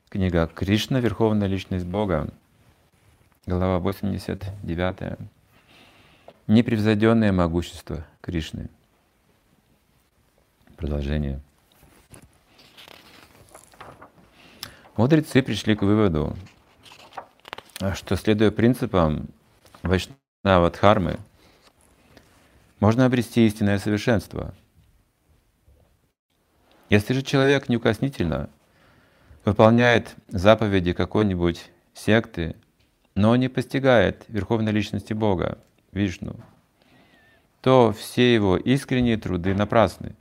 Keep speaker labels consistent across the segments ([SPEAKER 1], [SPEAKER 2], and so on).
[SPEAKER 1] Книга «Кришна. Верховная Личность Бога», глава 89. Непревзойденное могущество Кришны. Продолжение. Мудрецы пришли к выводу, что, следуя принципам Вайшнава-дхармы, можно обрести истинное совершенство. Если же человек неукоснительно выполняет заповеди какой-нибудь секты, но не постигает Верховной Личности Бога, Вишну, то все его искренние труды напрасны.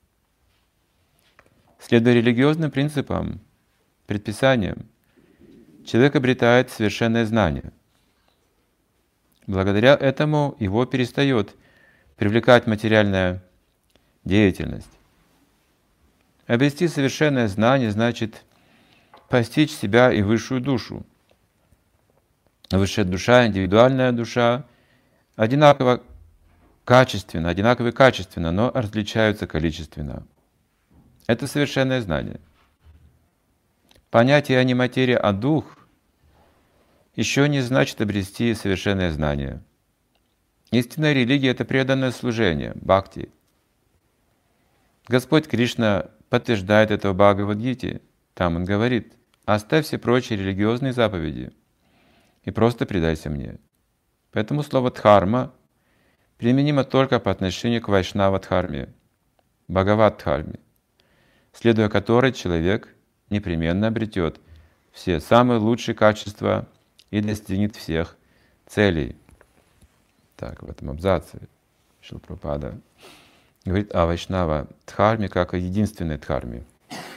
[SPEAKER 1] Следуя религиозным принципам, предписаниям, человек обретает совершенное знание. Благодаря этому его перестает привлекать материальная деятельность. Обрести совершенное знание значит постичь себя и высшую душу. Высшая душа, индивидуальная душа одинаково одинаковы качественно, но различаются количественно. Это совершенное знание. Понятие не материя, а дух еще не значит обрести совершенное знание. Истинная религия — это преданное служение, бхакти. Господь Кришна подтверждает это в Бхагавад-гите. Там Он говорит: «Оставь все прочие религиозные заповеди и просто предайся мне». Поэтому слово «дхарма» применимо только по отношению к Вайшнава-дхарме, Бхагават-дхарме, следуя которой человек непременно обретет все самые лучшие качества и достигнет всех целей. Так, в этом абзаце Шрила Прабхупада говорит о Вайшнава-дхарме как о единственной дхарме.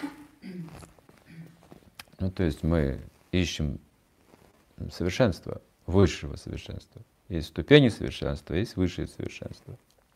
[SPEAKER 1] То есть мы ищем совершенство, высшего совершенства. Есть ступени совершенства, есть высшее совершенство.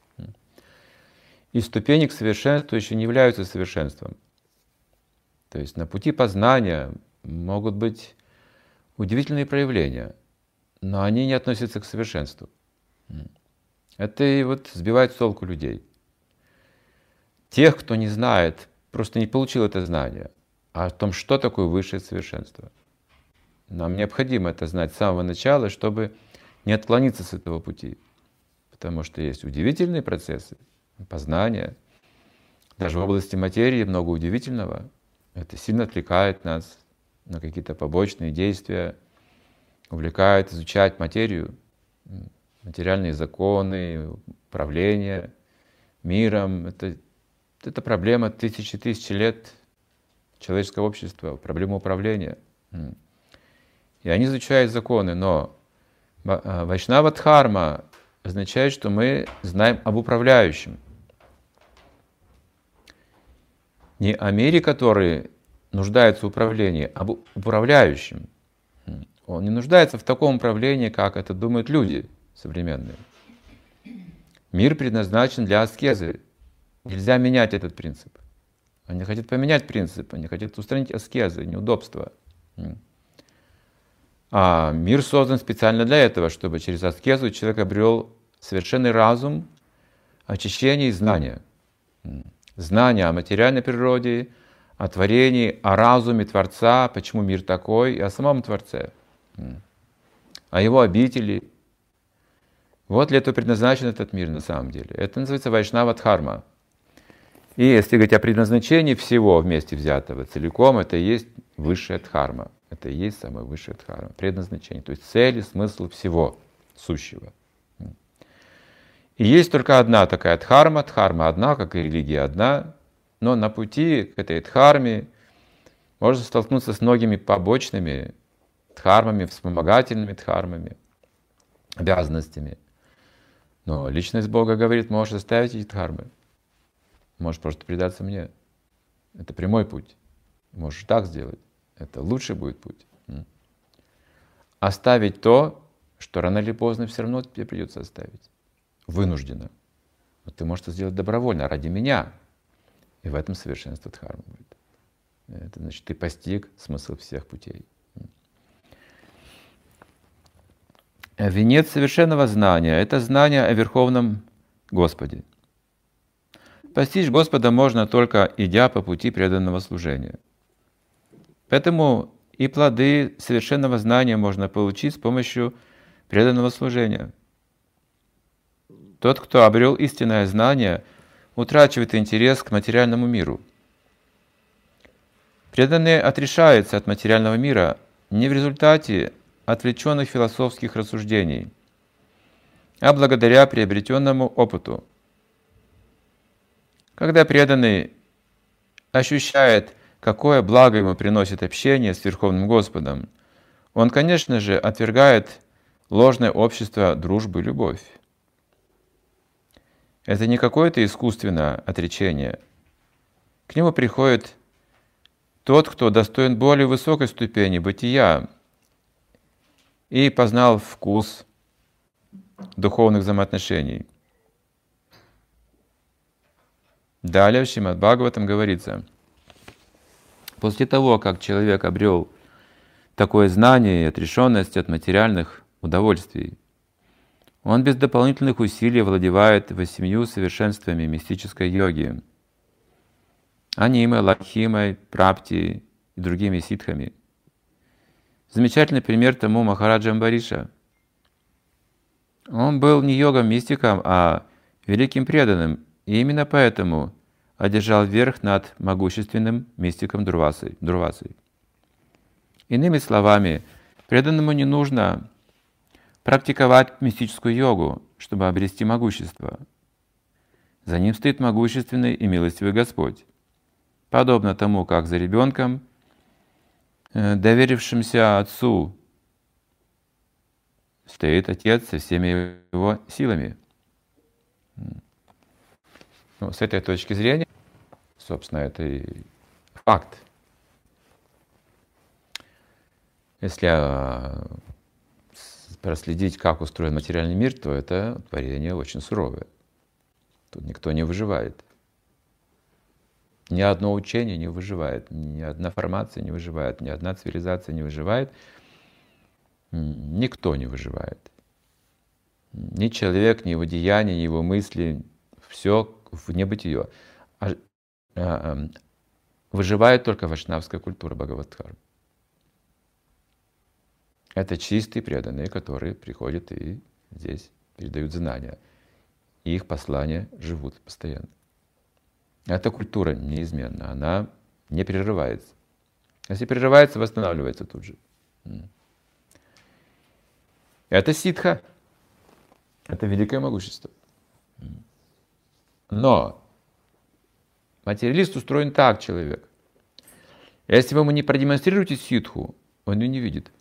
[SPEAKER 1] И ступени к совершенству еще не являются совершенством. То есть на пути познания могут быть удивительные проявления, но они не относятся к совершенству. Это и сбивает с толку людей. Тех, кто не знает, просто не получил это знание о том, что такое высшее совершенство. Нам необходимо это знать с самого начала, чтобы не отклониться с этого пути. Потому что есть удивительные процессы познания. Даже в области материи много удивительного. Это сильно отвлекает нас на какие-то побочные действия, увлекает изучать материю, материальные законы, управление миром. Это проблема тысячи лет человеческого общества, проблема управления. И они изучают законы, но Вайшнава-дхарма означает, что мы знаем об управляющем. Не о мире, который нуждается в управлении, а об управляющем. Он не нуждается в таком управлении, как это думают люди современные. Мир предназначен для аскезы. Нельзя менять этот принцип. Они хотят поменять принцип, они хотят устранить аскезы, неудобства. А мир создан специально для этого, чтобы через аскезу человек обрел совершенный разум, очищение и знание. Знание о материальной природе, о творении, о разуме Творца, почему мир такой, и о самом Творце, о его обители. Вот для этого предназначен этот мир на самом деле. Это называется Вайшнава-дхарма. И если говорить о предназначении всего вместе взятого целиком, это и есть высшая дхарма. Это и есть самая высшая дхарма. Предназначение. То есть цель и смысл всего сущего. И есть только одна такая дхарма. Дхарма одна, как и религия одна. Но на пути к этой дхарме можно столкнуться с многими побочными дхармами, вспомогательными дхармами, обязанностями. Но личность Бога говорит: можешь оставить эти дхармы. Можешь просто предаться мне. Это прямой путь. Можешь так сделать. Это лучший будет путь. Оставить то, что рано или поздно все равно тебе придется оставить. Вынужденно. Но ты можешь это сделать добровольно, ради меня. И в этом совершенство дхармы будет. Это значит, ты постиг смысл всех путей. Венец совершенного знания — это знание о Верховном Господе. Постичь Господа можно только идя по пути преданного служения. Поэтому и плоды совершенного знания можно получить с помощью преданного служения. Тот, кто обрел истинное знание, утрачивает интерес к материальному миру. Преданный отрешается от материального мира не в результате отвлеченных философских рассуждений, а благодаря приобретенному опыту. Когда преданный ощущает, какое благо ему приносит общение с Верховным Господом, он, конечно же, отвергает ложное общество, дружбу и любовь. Это не какое-то искусственное отречение. К нему приходит тот, кто достоин более высокой ступени бытия и познал вкус духовных взаимоотношений. Далее в Шримад Бхагаватам говорится, после того, как человек обрел такое знание и отрешенность от материальных удовольствий, он без дополнительных усилий овладевает 8 совершенствами мистической йоги: анимой, лакхимой, прапти и другими ситхами. Замечательный пример тому Махараджа Амбариша. Он был не йогом-мистиком, а великим преданным, и именно поэтому одержал верх над могущественным мистиком Дурвасой. Иными словами, преданному не нужно практиковать мистическую йогу, чтобы обрести могущество. За ним стоит могущественный и милостивый Господь. Подобно тому, как за ребенком, доверившимся отцу, стоит отец со всеми его силами. Ну, с этой точки зрения, собственно, это и факт. Если проследить, как устроен материальный мир, то это творение очень суровое. Тут никто не выживает. Ни одно учение не выживает, ни одна формация не выживает, ни одна цивилизация не выживает. Никто не выживает. Ни человек, ни его деяния, ни его мысли. Все в небытие. Выживает только вайшнавская культура Бхагаватхарма. Это чистые преданные, которые приходят и здесь передают знания. И их послания живут постоянно. Эта культура неизменна, она не прерывается. Если прерывается, восстанавливается тут же. Это ситха. Это великое могущество. Но материалист устроен так, человек. Если вы ему не продемонстрируете ситху, он ее не видит.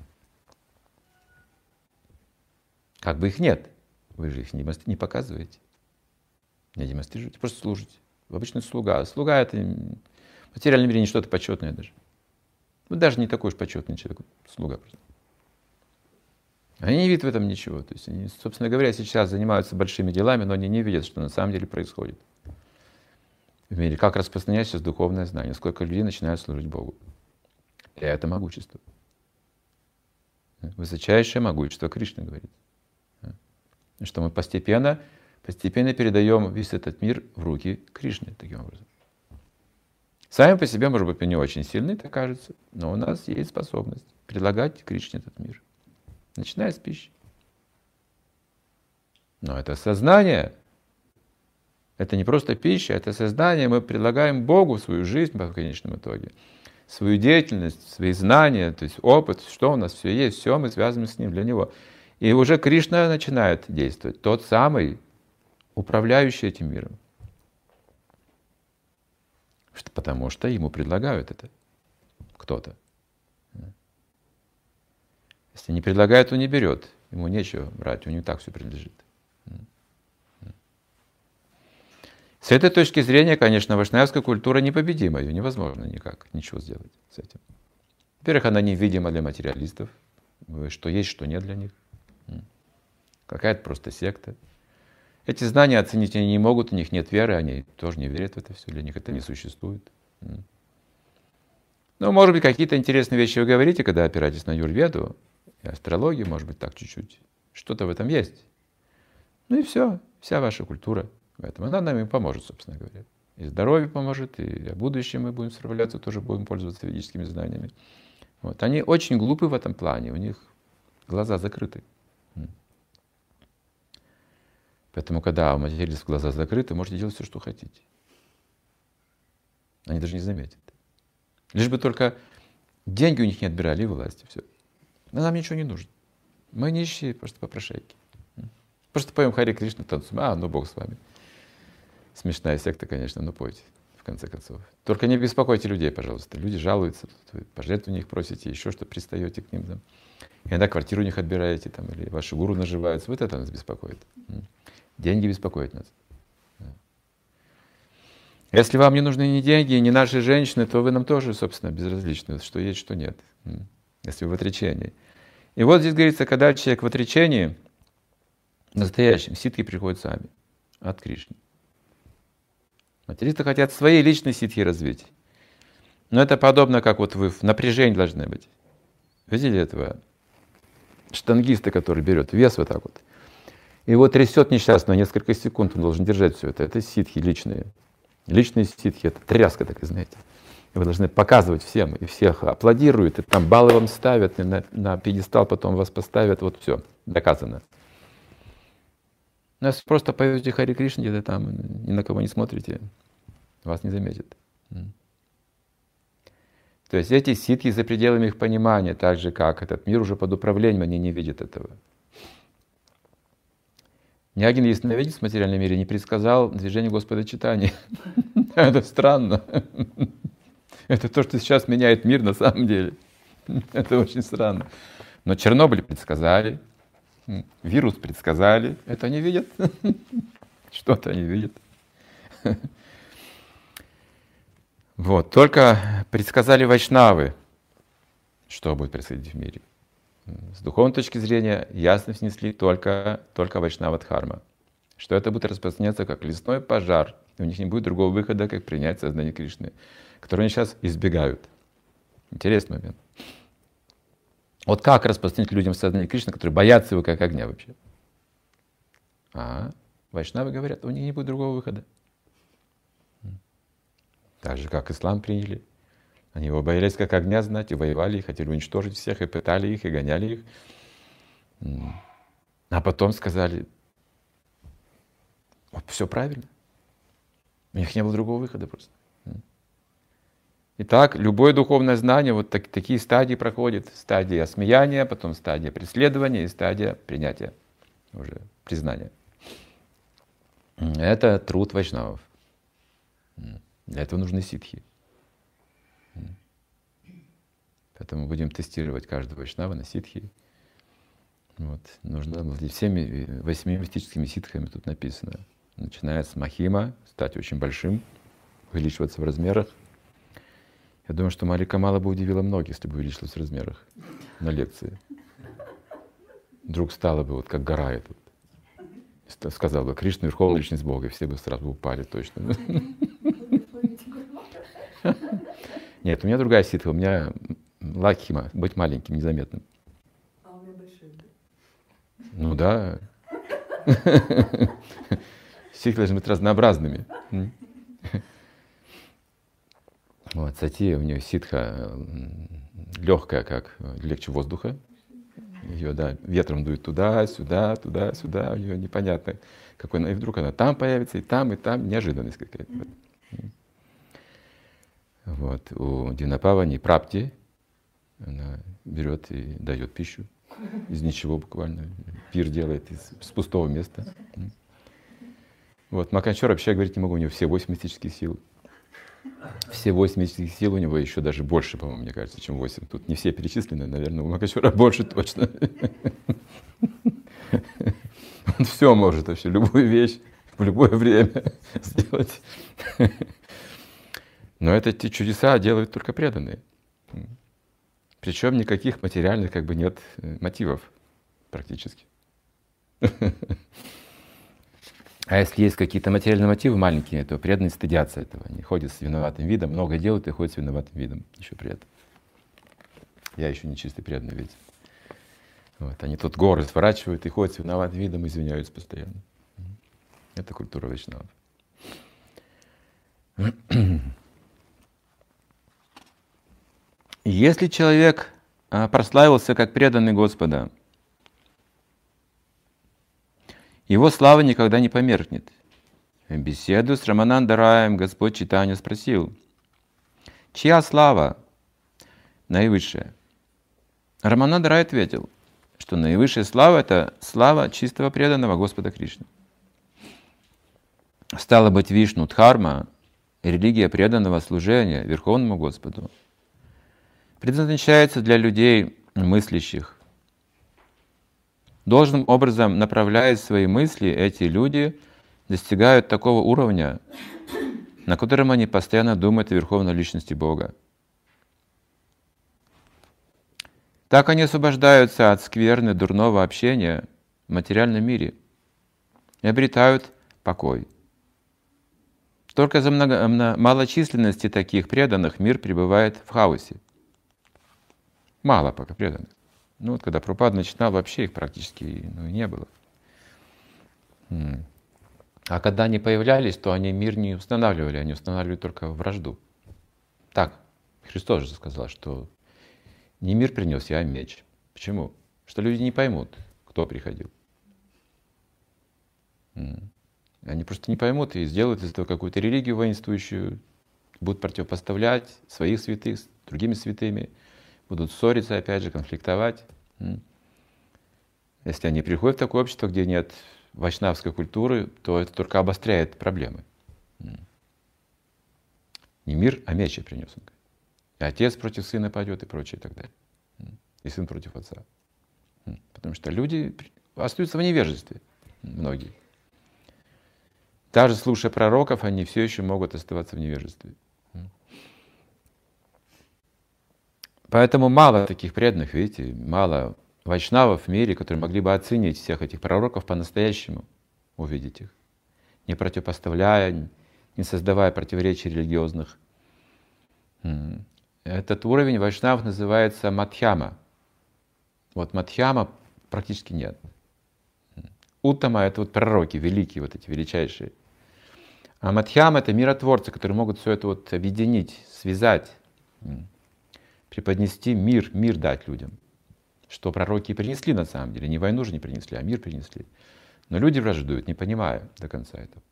[SPEAKER 1] Как бы их нет. Вы же их не показываете. Не демонстрируете, просто служите. Обычный слуга. Слуга — это в материальном мире не что-то почетное даже. Ну, даже не такой уж почетный человек. Слуга просто. Они не видят в этом ничего. То есть они, собственно говоря, сейчас занимаются большими делами, но они не видят, что на самом деле происходит в мире. Как распространяется сейчас духовное знание. Сколько людей начинают служить Богу. И это могущество. Высочайшее могущество Кришны говорит. Что мы постепенно передаем весь этот мир в руки Кришны таким образом. Сами по себе, может быть, мы не очень сильны, так кажется, но у нас есть способность предлагать Кришне этот мир, начиная с пищи. Но это сознание, это не просто пища, это сознание, мы предлагаем Богу свою жизнь в конечном итоге, свою деятельность, свои знания, то есть опыт, что у нас все есть, все мы связаны с Ним для Него. И уже Кришна начинает действовать, тот самый, управляющий этим миром. Потому что ему предлагают это кто-то. Если не предлагает, он не берет. Ему нечего брать, у него так все принадлежит. С этой точки зрения, конечно, вайшнавская культура непобедима, ее невозможно никак, ничего сделать с этим. Во-первых, она невидима для материалистов, что есть, что нет для них. Какая-то просто секта. Эти знания оценить они не могут, у них нет веры, они тоже не верят в это все, для них это не существует. Ну, может быть, какие-то интересные вещи вы говорите, когда опираетесь на Аюрведу и астрологию, может быть, так чуть-чуть. Что-то в этом есть. Ну и все, вся ваша культура в этом. Она нам и поможет, собственно говоря. и здоровье поможет, и о будущем мы будем справляться, тоже будем пользоваться ведическими знаниями. Вот. Они очень глупы в этом плане, у них глаза закрыты. Поэтому, когда у материалистов глаза закрыты, можете делать все, что хотите. Они даже не заметят. Лишь бы только деньги у них не отбирали, и власти, все. Но нам ничего не нужно. Мы нищие, просто попрошайки. Просто поем Харе Кришна, танцуем. Ну Бог с вами. Смешная секта, конечно, но пойте, в конце концов. Только не беспокойте людей, пожалуйста. Люди жалуются, вы пожертвования их просите, еще что, пристаете к ним. Там. Иногда квартиру у них отбираете, там, или ваши гуру наживаются. Вот это нас беспокоит. Деньги беспокоят нас. Если вам не нужны ни деньги, ни наши женщины, то вы нам тоже, собственно, безразличны, что есть, что нет. Если вы в отречении. И вот здесь говорится, когда человек в отречении, настоящем, ситхи приходят сами, от Кришны. Материалисты хотят свои личные ситхи развить. Но это подобно, как вот вы в напряжении должны быть. Видели этого штангиста, который берет вес вот так вот? Его трясет несчастного несколько секунд, он должен держать все это. Это ситхи личные. Личные ситхи, это тряска такая, знаете. И вы должны показывать всем, и всех аплодируют, и там баллы вам ставят, и на пьедестал потом вас поставят, вот все, доказано. Если просто поете Харе Кришна, где-то там, ни на кого не смотрите, вас не заметят. То есть эти ситхи за пределами их понимания, так же как этот мир уже под управлением, они не видят этого. Ни один ясновидец в материальном мире не предсказал движение Господа Чайтаньи. Это странно. Это то, что сейчас меняет мир на самом деле. Это очень странно. Но Чернобыль предсказали, вирус предсказали. Это они видят. Что-то они видят. Вот. Только предсказали вайшнавы, что будет происходить в мире. С духовной точки зрения ясно снесли только вайшнава дхарма. Что это будет распространяться как лесной пожар. И у них не будет другого выхода, как принять сознание Кришны, которое они сейчас избегают. Интересный момент. Вот как распространить людям сознание Кришны, которые боятся его как огня вообще? Вайшнавы говорят, у них не будет другого выхода. Так же, как ислам приняли. Они его боялись как огня знать, и воевали, и хотели уничтожить всех, и пытали их, и гоняли их. А потом сказали, вот все правильно. У них не было другого выхода просто. Итак, любое духовное знание, вот такие стадии проходит. Стадия осмеяния, потом стадия преследования и стадия принятия, уже признания. Это труд вайшнавов. Для этого нужны ситхи. Поэтому будем тестировать каждого вайшнава на ситхи. Вот. Нужно владеть всеми 8 мистическими ситхами, тут написано. Начиная с махима, стать очень большим, увеличиваться в размерах. Я думаю, что Малика Мала бы удивила многих, если бы увеличилась в размерах на лекции. Вдруг стала бы вот как гора эта. Сказала бы, Кришна, Верховная Личность Бога, и все бы сразу упали точно. Нет, у меня другая ситха, у меня лакхима, быть маленьким, незаметным.
[SPEAKER 2] А у меня большие.
[SPEAKER 1] Ну да. Ситхи должны быть разнообразными. Вот, Сати, у нее ситха легкая, как легче воздуха. Ее, да, ветром дует туда, сюда, туда, сюда. У нее непонятно, какой, и вдруг она там появится, и там, неожиданность какая-то. Вот. У Динапавани Прапти, она берет и дает пищу из ничего буквально. Пир делает с пустого места. Вот. Маканчор вообще говорить не могу, у него все 8 мистических сил. Все 8 мистических сил у него еще даже больше, по-моему, мне кажется, чем 8. Тут не все перечислены, наверное, у Маканчора больше точно. Он все может вообще, любую вещь в любое время сделать. Но эти чудеса делают только преданные. Причем никаких материальных как бы нет мотивов практически. А если есть какие-то материальные мотивы маленькие, то преданные стыдятся этого. Они ходят с виноватым видом, много делают и ходят с виноватым видом еще при этом. Я еще не чистый преданный ведь. Вот. Они тут горы сворачивают и ходят с виноватым видом, извиняются постоянно. Это культура вайшнавов. Если человек прославился как преданный Господа, его слава никогда не померкнет. В беседу с Раманандараем Господь Чайтанья спросил: чья слава наивысшая? Раманандарай ответил, что наивысшая слава — это слава чистого преданного Господа Кришны. Стало быть, Вишну Дхарма, религия преданного служения Верховному Господу, предназначается для людей мыслящих. Должным образом, направляя свои мысли, эти люди достигают такого уровня, на котором они постоянно думают о Верховной Личности Бога. Так они освобождаются от скверны дурного общения в материальном мире и обретают покой. Только из-за малочисленности таких преданных мир пребывает в хаосе. Мало пока преданных. Ну вот когда Прабхупада начинал, вообще их практически не было. А когда они появлялись, то они мир не устанавливали, они устанавливали только вражду. Так, Христос же сказал, что не мир принес я, а меч. Почему? Что люди не поймут, кто приходил. Они просто не поймут и сделают из этого какую-то религию воинствующую, будут противопоставлять своих святых с другими святыми, будут ссориться, опять же, конфликтовать. Если они приходят в такое общество, где нет вайшнавской культуры, то это только обостряет проблемы. Не мир, а меч я принес. И отец против сына пойдет и прочее и так далее. И сын против отца. Потому что люди остаются в невежестве, многие. Даже слушая пророков, они все еще могут оставаться в невежестве. Поэтому мало таких преданных, видите, мало вайшнавов в мире, которые могли бы оценить всех этих пророков по-настоящему, увидеть их, не противопоставляя, не создавая противоречий религиозных. Этот уровень вайшнавов называется мадхьяма. Вот мадхьяма практически нет. Уттама — это вот пророки, великие, вот эти величайшие. А мадхьяма — это миротворцы, которые могут все это вот объединить, связать, преподнести мир дать людям. Что пророки и принесли на самом деле. Не войну же не принесли, а мир принесли. Но люди враждуют, не понимая до конца этого.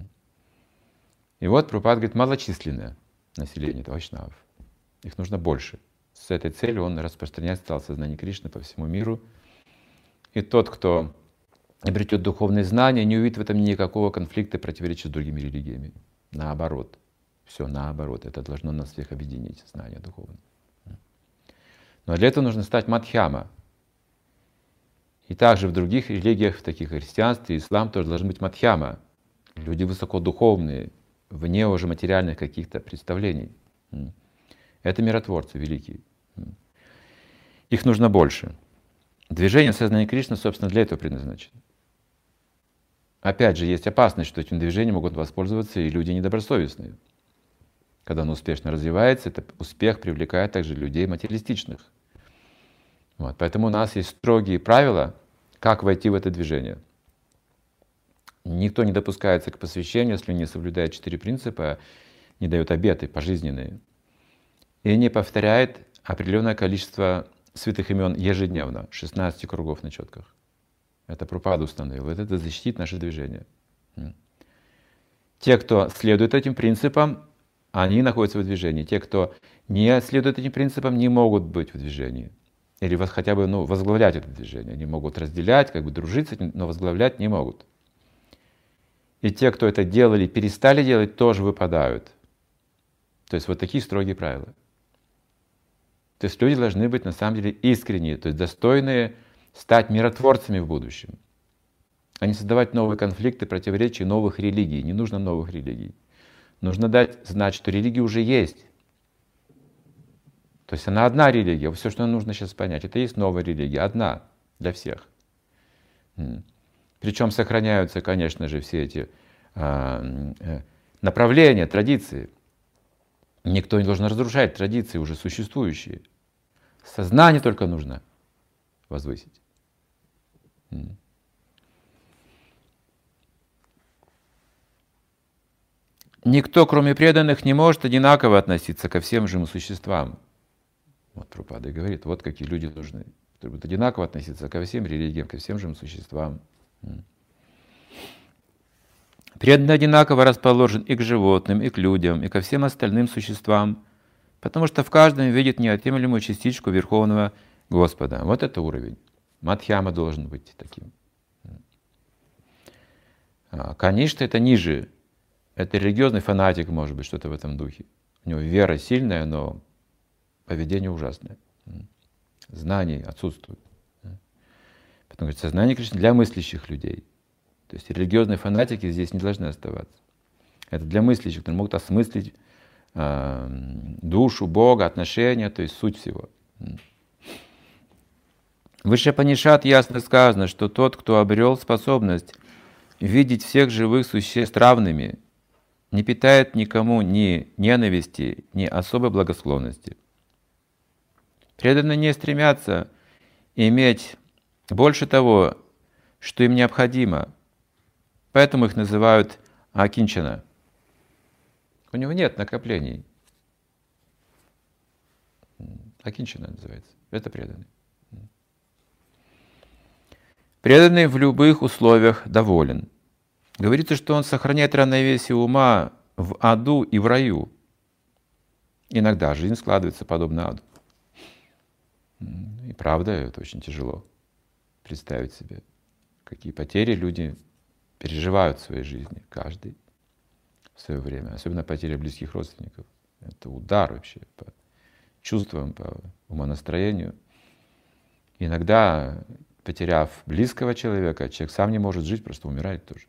[SPEAKER 1] И вот Прабхупада говорит, малочисленное население это вайшнавов. Их нужно больше. С этой целью он распространять стал сознание Кришны по всему миру. И тот, кто обретет духовные знания, не увидит в этом никакого конфликта и противоречия с другими религиями. Наоборот. Все наоборот. Это должно нас всех объединить, знание духовное. Но для этого нужно стать мадхьяма. И также в других религиях, в таких как христианстве, ислам, тоже должны быть мадхьяма. Люди высокодуховные, вне уже материальных каких-то представлений. Это миротворцы великие. Их нужно больше. Движение сознания Кришны, собственно, для этого предназначено. Опять же, есть опасность, что этим движением могут воспользоваться и люди недобросовестные. Когда оно успешно развивается, этот успех привлекает также людей материалистичных. Вот. Поэтому у нас есть строгие правила, как войти в это движение. Никто не допускается к посвящению, если не соблюдает 4 принципа, не дает обеты пожизненные и не повторяет определенное количество святых имен ежедневно, 16 кругов на четках. Это Прабхупада установил. Вот это защитит наше движение. Те, кто следует этим принципам, они находятся в движении. Те, кто не следует этим принципам, не могут быть в движении. Или хотя бы возглавлять это движение. Они могут разделять, дружить с этим, но возглавлять не могут. И те, кто это делали, перестали делать, тоже выпадают. То есть вот такие строгие правила. То есть люди должны быть на самом деле искренние, то есть достойные стать миротворцами в будущем, а не создавать новые конфликты, противоречия новых религий. Не нужно новых религий. Нужно дать знать, что религия уже есть. То есть она одна религия. Все, что нам нужно сейчас понять, это и есть новая религия, одна для всех. Причем сохраняются, конечно же, все эти направления, традиции. Никто не должен разрушать традиции уже существующие. Сознание только нужно возвысить. Никто, кроме преданных, не может одинаково относиться ко всем живым существам. Вот Прабхупада говорит, вот какие люди нужны, которые будут одинаково относиться ко всем религиям, ко всем живым существам. Преданный одинаково расположен и к животным, и к людям, и ко всем остальным существам, потому что в каждом видит неотъемлемую частичку Верховного Господа. Вот это уровень. Мадхьяма должен быть таким. Конечно, это ниже. Это религиозный фанатик, может быть, что-то в этом духе. У него вера сильная, но поведение ужасное. Знаний отсутствует. Потому что сознание Кришны для мыслящих людей. То есть религиозные фанатики здесь не должны оставаться. Это для мыслящих, которые могут осмыслить душу, Бога, отношения, то есть суть всего. В Ишапанишат ясно сказано, что тот, кто обрел способность видеть всех живых существ равными, не питает никому ни ненависти, ни особой благосклонности. Преданные не стремятся иметь больше того, что им необходимо, поэтому их называют акинчана. У него нет накоплений. Акинчана называется. Это преданный. Преданный в любых условиях доволен. Говорится, что он сохраняет равновесие ума в аду и в раю. Иногда жизнь складывается подобно аду. И правда, это очень тяжело представить себе, какие потери люди переживают в своей жизни, каждый в свое время. Особенно потеря близких родственников. Это удар вообще по чувствам, по умонастроению. Иногда, потеряв близкого человека, человек сам не может жить, просто умирает тоже.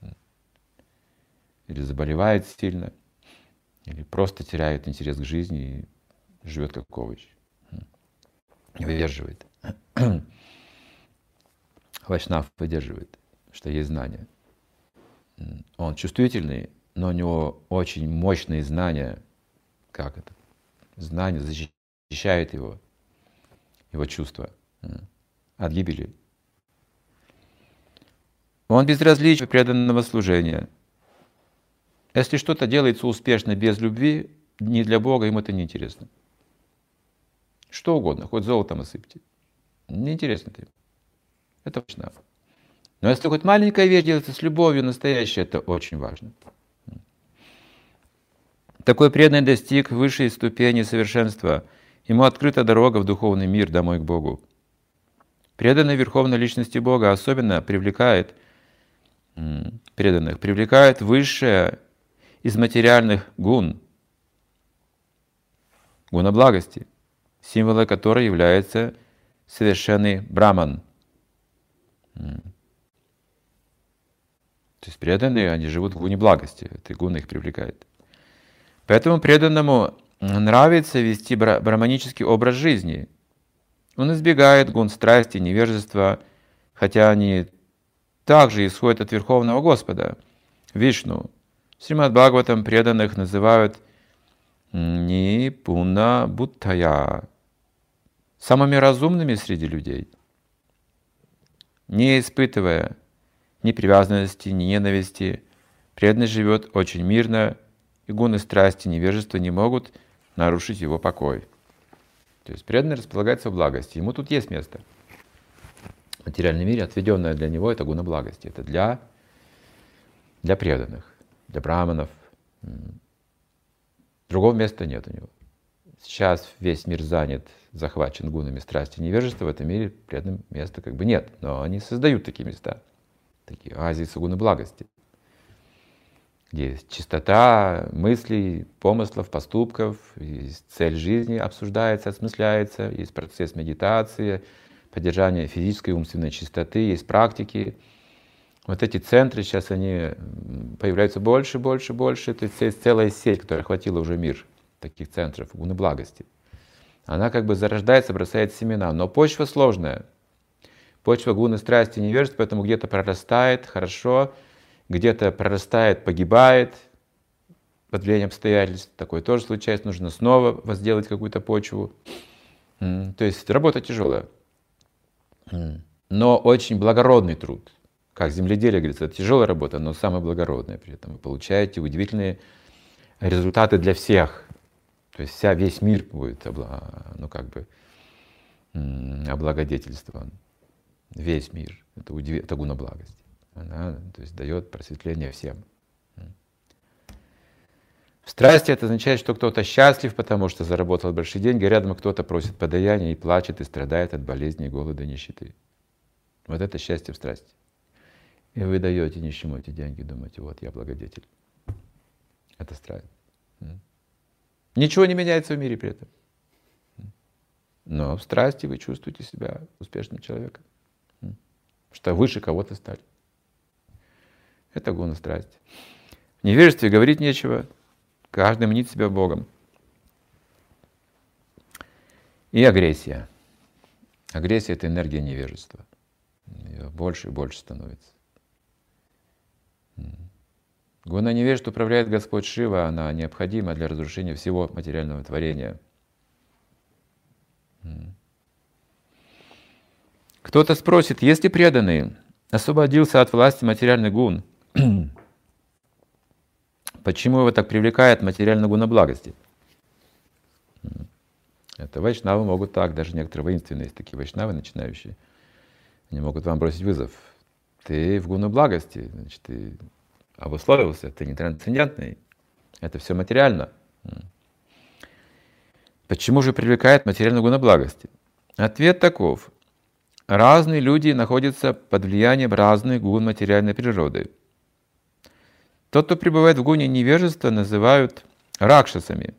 [SPEAKER 1] Или заболевает сильно, или просто теряет интерес к жизни и живет как овощ. Не выдерживает. Вайшнав выдерживает, что есть знания. Он чувствительный, но у него очень мощные знания. Как это? Знание защищает его чувства от гибели. Он безразличен преданного служения. Если что-то делается успешно без любви, не для Бога, ему это неинтересно. Что угодно, хоть золотом осыпьте. Неинтересно это. Это Вайшнав. Но если хоть маленькая вещь делается с любовью настоящая, это очень важно. Такой преданный достиг высшей ступени совершенства. Ему открыта дорога в духовный мир, домой к Богу. Преданный Верховной Личности Бога особенно привлекает высшее из материальных гун, гуна благости, символом которой является совершенный браман. То есть преданные, они живут в гуне благости, эта гуна их привлекает. Поэтому преданному нравится вести браманический образ жизни. Он избегает гун страсти, невежества, хотя они также исходят от Верховного Господа, Вишну. В Шримад Бхагаватам преданных называют нипуна буддхая, самыми разумными среди людей, не испытывая ни привязанности, ни ненависти. Преданный живет очень мирно, и гуны страсти, невежества не могут нарушить его покой. То есть преданный располагается в благости. Ему тут есть место. В материальном мире отведенное для него это гуна благости. Это для преданных, для браманов. Другого места нет у него. Сейчас весь мир занят, захвачен гунами страсти и невежества. В этом мире преданным места как бы нет. Но они создают такие места. Такие оазисы гуны благости. Где есть чистота мыслей, помыслов, поступков, есть цель жизни обсуждается, осмысляется, есть процесс медитации, поддержание физической и умственной чистоты, есть практики. Вот эти центры сейчас они появляются больше. То есть целая сеть, которая охватила уже мир таких центров гуны благости. Она как бы зарождается, бросает семена, но почва сложная. Почва гуны страсти и невежества, поэтому где-то прорастает хорошо, где-то прорастает, погибает под влиянием обстоятельств. Такое тоже случается, нужно снова возделать какую-то почву. То есть работа тяжелая, но очень благородный труд. Как земледелие, говорится, это тяжелая работа, но самая благородная при этом. Вы получаете удивительные результаты для всех. То есть весь мир будет облагодетельствован. Весь мир. Это гуна благости. Она, то есть, дает просветление всем. В страсти это означает, что кто-то счастлив, потому что заработал большие деньги, рядом кто-то просит подаяния и плачет, и страдает от болезней, голода, нищеты. Вот это счастье в страсти. И вы даете нищему эти деньги, думаете, вот я благодетель. Это страсть. Ничего не меняется в мире при этом. Но в страсти вы чувствуете себя успешным человеком. Что выше кого-то стали. Это гуна страсти. В невежестве говорить нечего. Каждый мнит себя Богом. И агрессия. Агрессия — это энергия невежества. Ее больше и больше становится. Гуна невежества управляет Господь Шива, она необходима для разрушения всего материального творения. Кто-то спросит, если преданный освободился от власти материальных гун, почему его так привлекает материальная гуна благости? Это вайшнавы могут так, даже некоторые воинственные есть такие вайшнавы начинающие. Они могут вам бросить вызов. Ты в гуну благости, значит, ты обусловился, ты не трансцендентный. Это все материально. Почему же привлекает материальная гуна благости? Ответ таков. Разные люди находятся под влиянием разных гун материальной природы. Тот, кто пребывает в гуне невежества, называют ракшасами.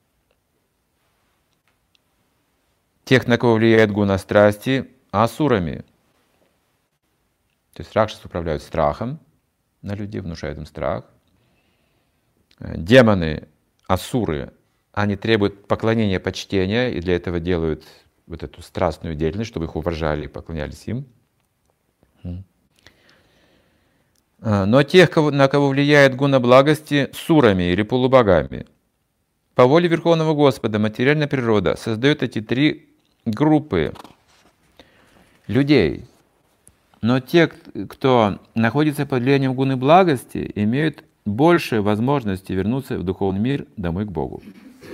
[SPEAKER 1] Тех, на кого влияет гуна страсти, асурами. То есть ракшасы управляют страхом на людей, внушают им страх. Демоны, асуры, они требуют поклонения, почтения, и для этого делают вот эту страстную деятельность, чтобы их уважали и поклонялись им. Но тех, на кого влияет гуна благости, сурами или полубогами. По воле Верховного Господа материальная природа создает эти три группы людей. Но те, кто находится под влиянием гуны благости, имеют больше возможности вернуться в духовный мир домой к Богу.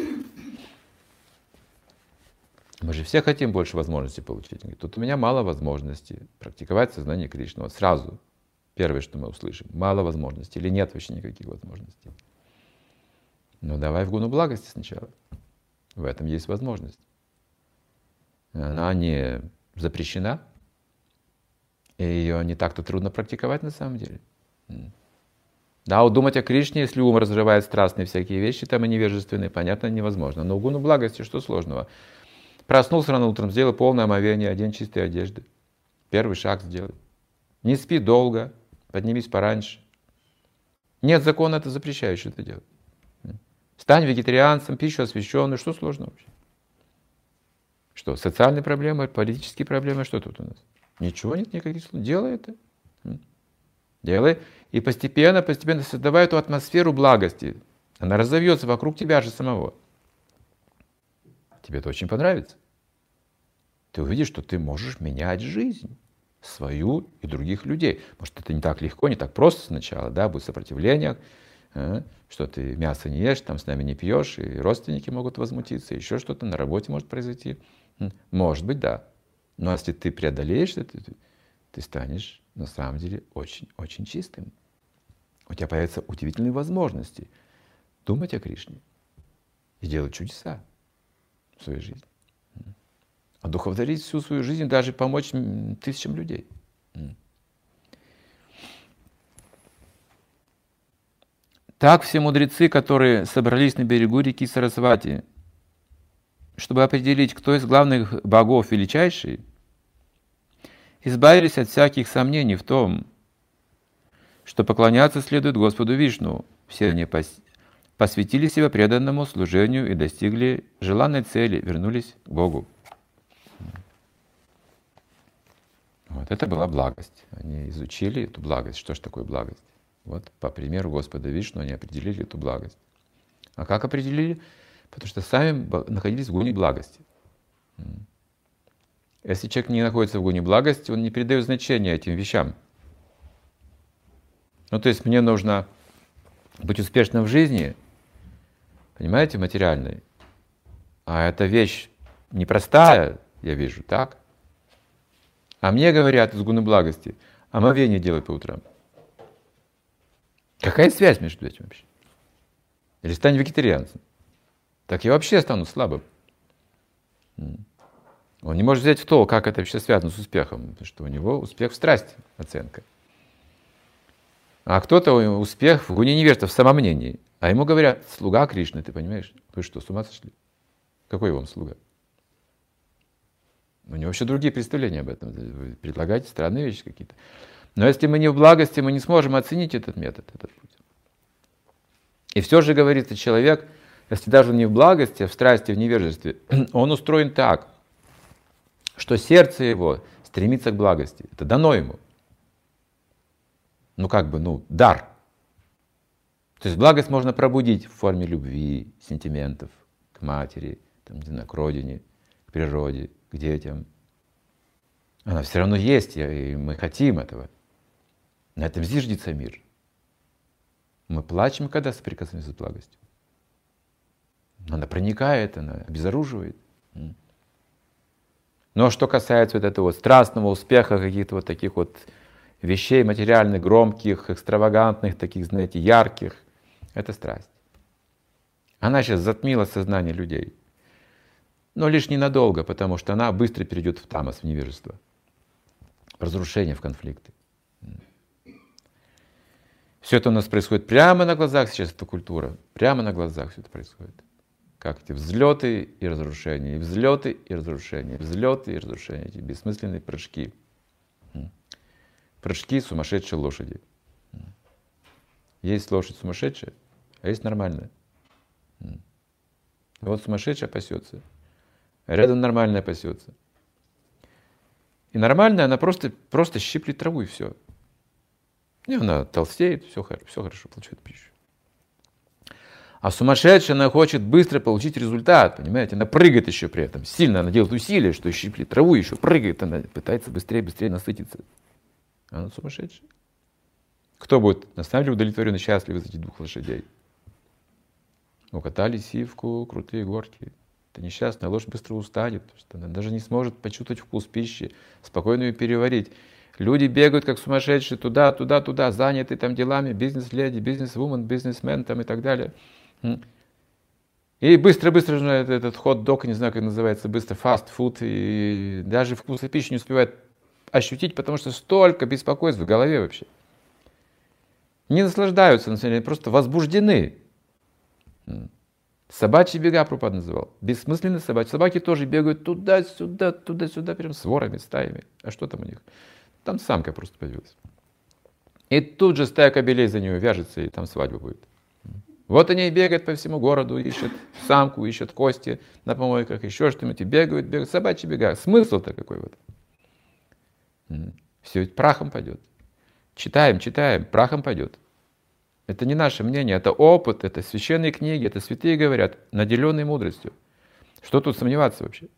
[SPEAKER 1] Мы же все хотим больше возможностей получить. Тут у меня мало возможностей практиковать сознание Кришны. Вот сразу первое, что мы услышим, мало возможностей или нет вообще никаких возможностей. Ну давай в гуну благости сначала. В этом есть возможность. Она не запрещена, и ее не так-то трудно практиковать на самом деле. Да, вот думать о Кришне, если ум разрывает страстные всякие вещи, там и невежественные, понятно, невозможно. Но в гуну благости что сложного? Проснулся рано утром, сделай полное омовение, одень чистые одежды. Первый шаг сделай. Не спи долго, поднимись пораньше. Нет закона, это запрещающий это делать. Стань вегетарианцем, пищу освященную, что сложного вообще? Что, социальные проблемы, политические проблемы, что тут у нас? Ничего нет, никаких слов. Делай это. Делай. И постепенно создавай эту атмосферу благости. Она разовьется вокруг тебя же самого. Тебе это очень понравится. Ты увидишь, что ты можешь менять жизнь. Свою и других людей. Может, это не так легко, не так просто сначала, да, будет сопротивление, что ты мясо не ешь, там с нами не пьешь, и родственники могут возмутиться, еще что-то на работе может произойти. Может быть, да. Но если ты преодолеешь это, ты станешь на самом деле очень-очень чистым. У тебя появятся удивительные возможности думать о Кришне и делать чудеса в своей жизни. Одухотворить всю свою жизнь, даже помочь тысячам людей. Так все мудрецы, которые собрались на берегу реки Сарасвати, чтобы определить, кто из главных богов величайший, избавились от всяких сомнений в том, что поклоняться следует Господу Вишну. Все они посвятили себя преданному служению и достигли желанной цели, вернулись к Богу. Вот это была благость. Они изучили эту благость. Что же такое благость? Вот по примеру Господа Вишну они определили эту благость. А как определили? Потому что сами находились в гуне благости. Если человек не находится в гуне благости, он не придает значения этим вещам. Ну, то есть мне нужно быть успешным в жизни, понимаете, материальной. А эта вещь непростая, я вижу, так? А мне говорят из гуны благости, омовение делай по утрам. Какая связь между этим вообще? Или стань вегетарианцем. Так я вообще стану слабым. Он не может взять в толк, как это вообще связано с успехом, потому что у него успех в страсти, оценка. А кто-то успех в гуне невежества, в самомнении. А ему говорят, слуга Кришны, ты понимаешь? Вы что, с ума сошли? Какой вам слуга? У него вообще другие представления об этом. Вы предлагаете странные вещи какие-то. Но если мы не в благости, мы не сможем оценить этот метод, этот путь. И все же говорится, человек, если даже не в благости, а в страсти, в невежестве, он устроен так, что сердце его стремится к благости. Это дано ему. Дар. То есть благость можно пробудить в форме любви, сентиментов к матери, к родине, к природе, к детям. Она все равно есть, и мы хотим этого. На этом зиждется мир. Мы плачем, когда соприкасаемся с благостью. Она проникает, она обезоруживает. Но что касается вот этого страстного успеха, каких-то вот таких вот вещей материальных, громких, экстравагантных, таких, знаете, ярких, это страсть. Она сейчас затмила сознание людей. Но лишь ненадолго, потому что она быстро перейдет в тамас, в невежество, в разрушение, в конфликты. Все это у нас происходит прямо на глазах сейчас, эта культура. Прямо на глазах все это происходит. Как эти взлеты и разрушения, и взлеты и разрушения, и взлеты и разрушения, эти бессмысленные прыжки. Прыжки сумасшедшей лошади. Есть лошадь сумасшедшая, а есть нормальная. Вот сумасшедшая пасется, а рядом нормальная пасется. И нормальная, она просто щиплет траву и все. И она толстеет, все хорошо, получает пищу. А сумасшедшая, она хочет быстро получить результат, понимаете? Она прыгает еще при этом, сильно она делает усилия, что щиплет траву, еще прыгает, она пытается быстрее насытиться. Она сумасшедшая. Кто будет на самом деле удовлетворен и счастлив из этих двух лошадей? Укатали сивку, крутые горки. Это несчастная лошадь быстро устанет, потому что она даже не сможет почувствовать вкус пищи, спокойно ее переварить. Люди бегают как сумасшедшие туда, заняты там делами, бизнес-леди, бизнес-вумен, бизнесмен там и так далее. И быстро этот хот-дог, не знаю, как называется, быстро фаст-фуд, и даже вкуса пищи не успевает ощутить, потому что столько беспокойств в голове вообще. Не наслаждаются, на самом деле, просто возбуждены. Собачьи бега Прабхупада называл. Бессмысленные собаки. Собаки тоже бегают туда-сюда, прям с ворами, стаями. А что там у них? Там самка просто появилась. И тут же стая кобелей за нее вяжется, и там свадьба будет. Вот они бегают по всему городу, ищут самку, ищут кости на помойках, еще что-нибудь, и бегают, собачьи бега. Смысл-то какой в этом? Все ведь прахом пойдет. Читаем, прахом пойдет. Это не наше мнение, это опыт, это священные книги, это святые говорят, наделенные мудростью. Что тут сомневаться вообще?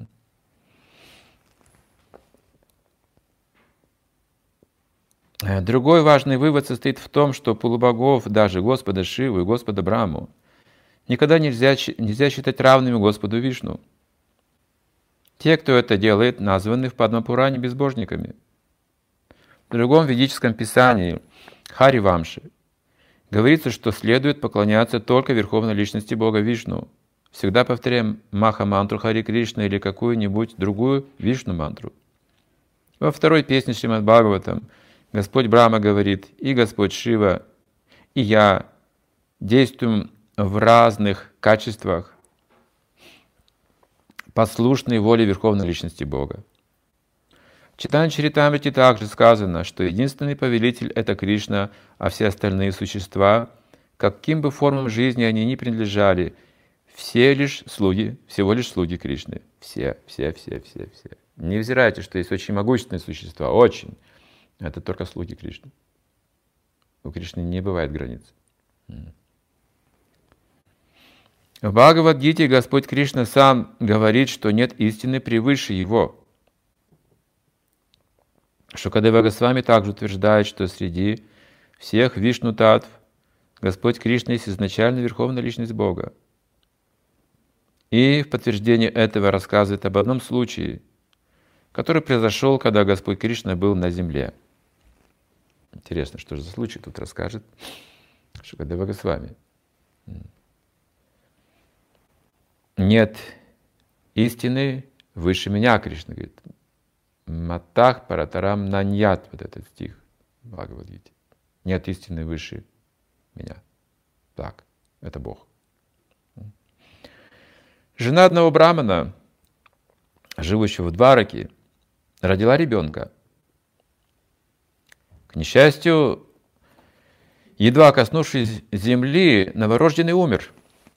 [SPEAKER 1] Другой важный вывод состоит в том, что полубогов, даже Господа Шиву и Господа Браму, никогда нельзя считать равными Господу Вишну. Те, кто это делает, названы в Падма-пуране безбожниками. В другом ведическом писании Хари-вамши говорится, что следует поклоняться только Верховной Личности Бога Вишну. Всегда повторяем Маха-мантру Хари Кришна или какую-нибудь другую Вишну-мантру. Во второй песне Шримад Бхагаватам Господь Брахма говорит: и Господь Шива, и я действуем в разных качествах, послушные воле Верховной Личности Бога. В Чайтанья-чаритамрите также сказано, что единственный повелитель — это Кришна, а все остальные существа, каким бы формам жизни они ни принадлежали, всего лишь слуги Кришны. Все. Не взирайте, что есть очень могущественные существа, очень. Это только слуги Кришны. У Кришны не бывает границ. В Бхагавад-гите Господь Кришна сам говорит, что нет истины превыше Его. Шукадева Госвами также утверждает, что среди всех Вишну-татв Господь Кришна есть изначально Верховная Личность Бога. И в подтверждение этого рассказывает об одном случае, который произошел, когда Господь Кришна был на земле. Интересно, что же за случай тут расскажет Шукадева Госвами. Нет истины выше меня, Кришна говорит. Матах паратарам наньят, вот этот стих в Бхагавад-гите. Нет истины выше меня. Так, это Бог. Жена одного брамана, живущего в Двараке, родила ребенка. К несчастью, едва коснувшись земли, новорожденный умер.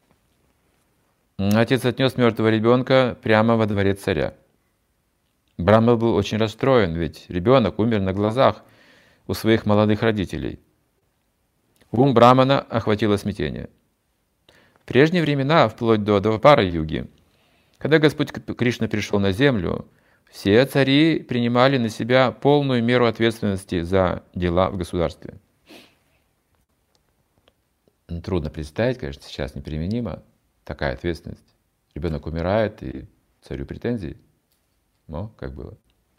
[SPEAKER 1] Отец отнес мертвого ребенка прямо во дворец царя. Брахман был очень расстроен, ведь ребенок умер на глазах у своих молодых родителей. Ум Брахмана охватило смятение. В прежние времена, вплоть до Двапара-юги, когда Господь Кришна пришел на землю, все цари принимали на себя полную меру ответственности за дела в государстве. Трудно представить, конечно, сейчас неприменимо такая ответственность. Ребенок умирает, и царю претензии. Но как было?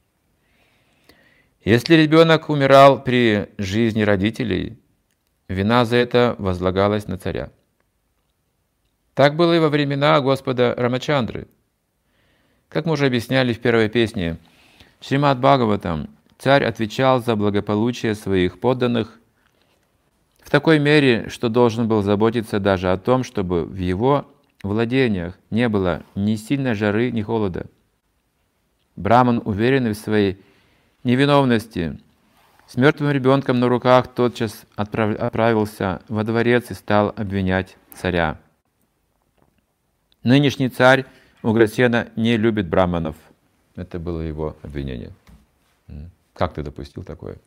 [SPEAKER 1] Если ребенок умирал при жизни родителей, вина за это возлагалась на царя. Так было и во времена Господа Рамачандры. Как мы уже объясняли в первой песне, в Шримад Бхагаватам царь отвечал за благополучие своих подданных в такой мере, что должен был заботиться даже о том, чтобы в его владениях не было ни сильной жары, ни холода. Браман, уверенный в своей невиновности, с мертвым ребенком на руках тотчас отправился во дворец и стал обвинять царя. Нынешний царь Уграсена не любит браманов. Это было его обвинение. Как ты допустил такое?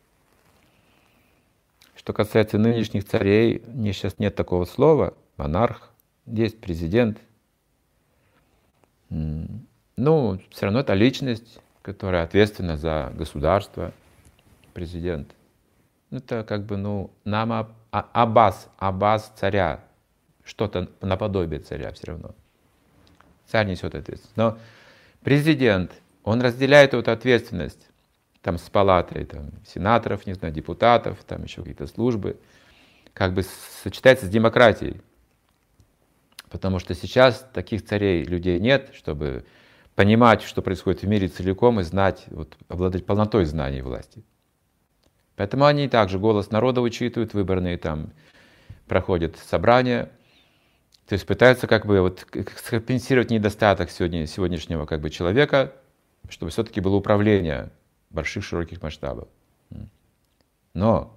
[SPEAKER 1] Что касается нынешних царей, сейчас нет такого слова, монарх, есть президент. Ну, все равно это личность, которая ответственна за государство, президент. Это как бы, нама Аббас царя, что-то наподобие царя все равно. Царь несет ответственность. Но президент, он разделяет эту ответственность там, с палатой сенаторов, не знаю, депутатов, там еще какие-то службы, как бы сочетается с демократией. Потому что сейчас таких царей, людей нет, чтобы понимать, что происходит в мире целиком и знать, обладать полнотой знаний власти. Поэтому они также голос народа учитывают, выборные там проходят собрания. То есть пытаются как бы скомпенсировать недостаток сегодняшнего как бы человека, чтобы все-таки было управление больших широких масштабов. Но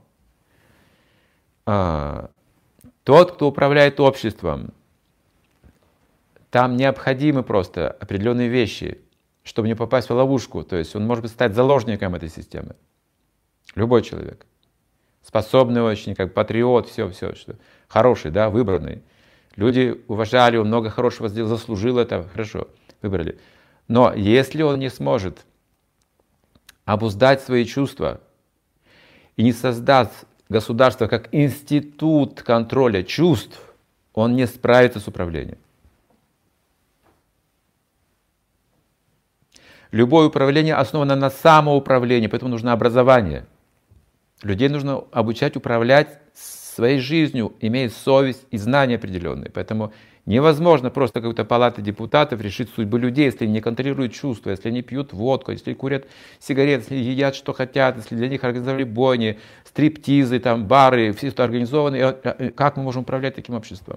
[SPEAKER 1] тот, кто управляет обществом, там необходимы просто определенные вещи, чтобы не попасть в ловушку. То есть он может стать заложником этой системы. Любой человек. Способный очень, как патриот, все, что хороший, да, выбранный. Люди уважали, он много хорошего сделал, заслужил это, хорошо, выбрали. Но если он не сможет обуздать свои чувства и не создаст государство как институт контроля чувств, он не справится с управлением. Любое управление основано на самоуправлении, поэтому нужно образование. Людей нужно обучать управлять своей жизнью, имея совесть и знания определенные. Поэтому невозможно просто какой-то палатой депутатов решить судьбу людей, если они не контролируют чувства, если они пьют водку, если курят сигареты, если едят, что хотят, если для них организовали бойни, стриптизы, там, бары, все это организовано. Как мы можем управлять таким обществом?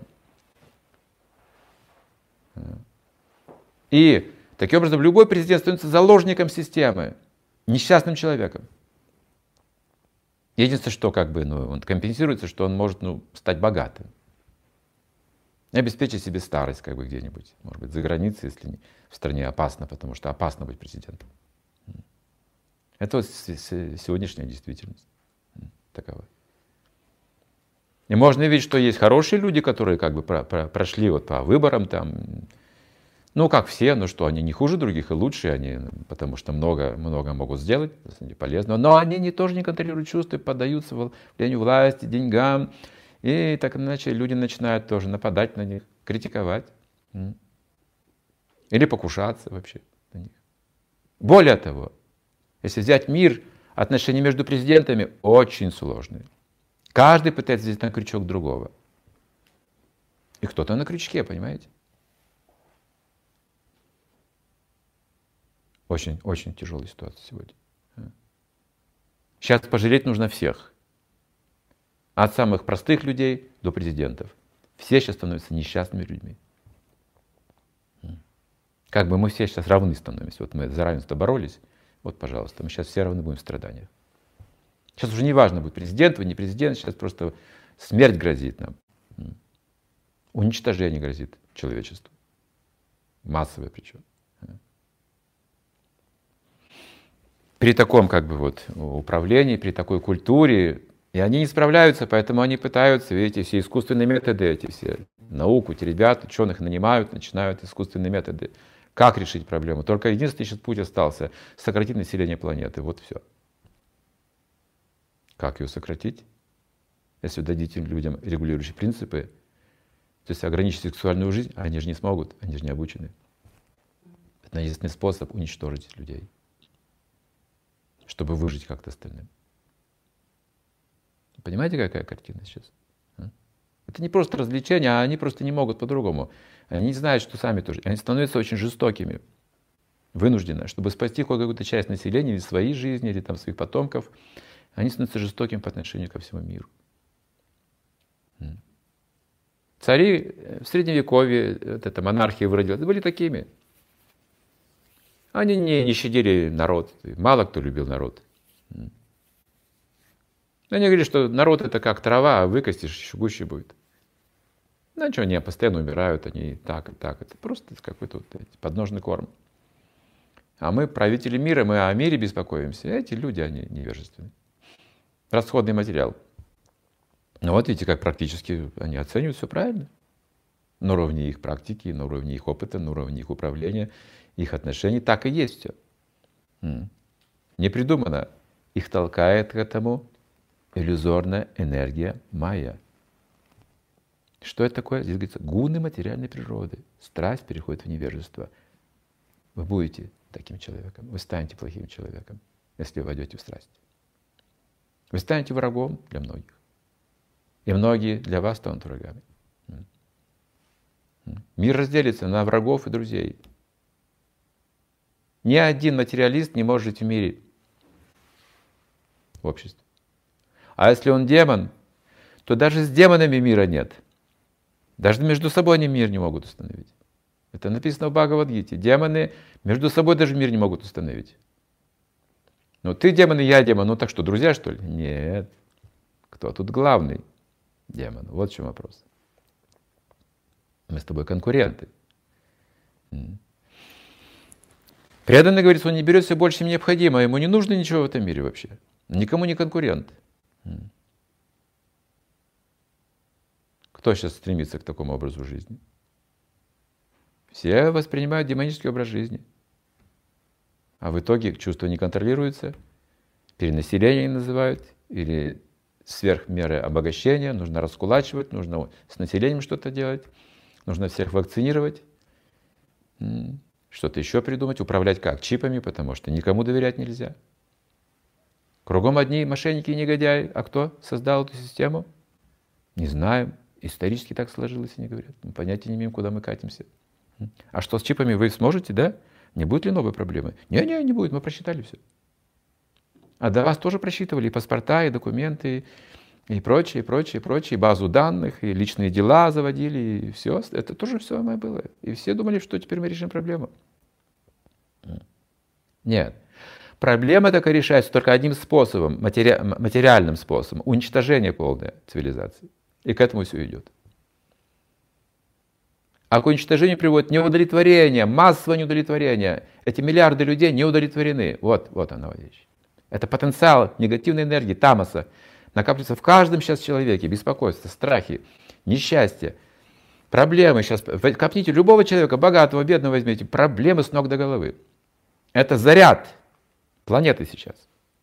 [SPEAKER 1] И таким образом любой президент становится заложником системы, несчастным человеком. Единственное, что как бы, он компенсируется, что он может стать богатым. И обеспечить себе старость как бы где-нибудь, может быть, за границей, если в стране опасно, потому что опасно быть президентом. Это сегодняшняя действительность такова. И можно видеть, что есть хорошие люди, которые как бы прошли по выборам там. Как все, что они не хуже других и лучше, они, потому что много могут сделать, полезно, но они тоже не контролируют чувства, поддаются влиянию власти, деньгам, и так иначе люди начинают тоже нападать на них, критиковать. или покушаться вообще на них. Более того, если взять мир, отношения между президентами очень сложные. Каждый пытается взять на крючок другого. И кто-то на крючке, понимаете? Очень, очень тяжелая ситуация сегодня. Сейчас пожалеть нужно всех. От самых простых людей до президентов. Все сейчас становятся несчастными людьми. Как бы мы все сейчас равны становимся. Вот мы за равенство боролись. Вот, пожалуйста, мы сейчас все равны будем в страданиях. Сейчас уже не важно, будет президент, вы не президент, сейчас просто смерть грозит нам. Уничтожение грозит человечеству. Массовое причем. При таком как бы вот управлении, при такой культуре, и они не справляются, поэтому они пытаются, видите, все искусственные методы, эти все науку, эти ребята, ученых нанимают, начинают искусственные методы. Как решить проблему? Только единственный сейчас путь остался — сократить население планеты. Вот все. Как ее сократить? Если вы дадите людям регулирующие принципы, то есть ограничить сексуальную жизнь, они же не смогут, они же не обучены. Это единственный способ уничтожить людей, чтобы выжить как-то остальным. Понимаете, какая картина сейчас? Это не просто развлечение, а они просто не могут по-другому. Они не знают, что сами тоже. Они становятся очень жестокими, вынуждены, чтобы спасти какую-то часть населения или своей жизни, или там своих потомков. Они становятся жестокими по отношению ко всему миру. Цари в Средневековье, вот эта монархия выродилась, были такими. Они не щадили народ, мало кто любил народ. Они говорили, что народ это как трава, а выкостишь, еще гуще будет. Ну что, они постоянно умирают, они так и так. Это просто какой-то вот подножный корм. А мы, правители мира, мы о мире беспокоимся. Эти люди, они невежественны. Расходный материал. Ну вот видите, как практически они оценивают все правильно. На уровне их практики, на уровне их опыта, на уровне их управления, их отношений. Так и есть все. Не придумано. Их толкает к этому иллюзорная энергия майя. Что это такое? Здесь говорится, гуны материальной природы. Страсть переходит в невежество. Вы будете таким человеком, вы станете плохим человеком, если вы войдете в страсть. Вы станете врагом для многих. И многие для вас станут врагами. Мир разделится на врагов и друзей. Ни один материалист не может жить в мире, в обществе. А если он демон, то даже с демонами мира нет. Даже между собой они мир не могут установить. Это написано в Бхагавад-гите. Демоны между собой даже мир не могут установить. Ну ты демон, и я демон. Ну так что, друзья, что ли? Нет. Кто тут главный демон? Вот в чем вопрос. Мы с тобой конкуренты. Преданный говорит, что он не берет все больше, чем необходимо. Ему не нужно ничего в этом мире вообще. Никому не конкурент. Кто сейчас стремится к такому образу жизни? Все воспринимают демонический образ жизни. А в итоге чувства не контролируются, перенаселение называют, или сверх меры обогащения, нужно раскулачивать, нужно с населением что-то делать, нужно всех вакцинировать, что-то еще придумать, управлять как? Чипами, потому что никому доверять нельзя. Кругом одни мошенники и негодяи. А кто создал эту систему? Не знаем. Исторически так сложилось, они говорят. Мы понятия не имеем, куда мы катимся. А что с чипами вы сможете, да? Не будет ли новой проблемы? Не будет, мы просчитали все. А до вас тоже просчитывали и паспорта, и документы, и прочее, и базу данных, и личные дела заводили, и все. Это тоже все самое было. И все думали, что теперь мы решим проблему. Нет. Проблема такая решается только одним способом, материальным способом, уничтожение полной цивилизации. И к этому все идет. А к уничтожению приводит неудовлетворение, массовое неудовлетворение. Эти миллиарды людей не удовлетворены. Вот она вещь. Это потенциал негативной энергии, тамаса, накапливается в каждом сейчас человеке. Беспокойство, страхи, несчастье, проблемы. Сейчас копните любого человека, богатого, бедного возьмите, проблемы с ног до головы. Это заряд планеты сейчас.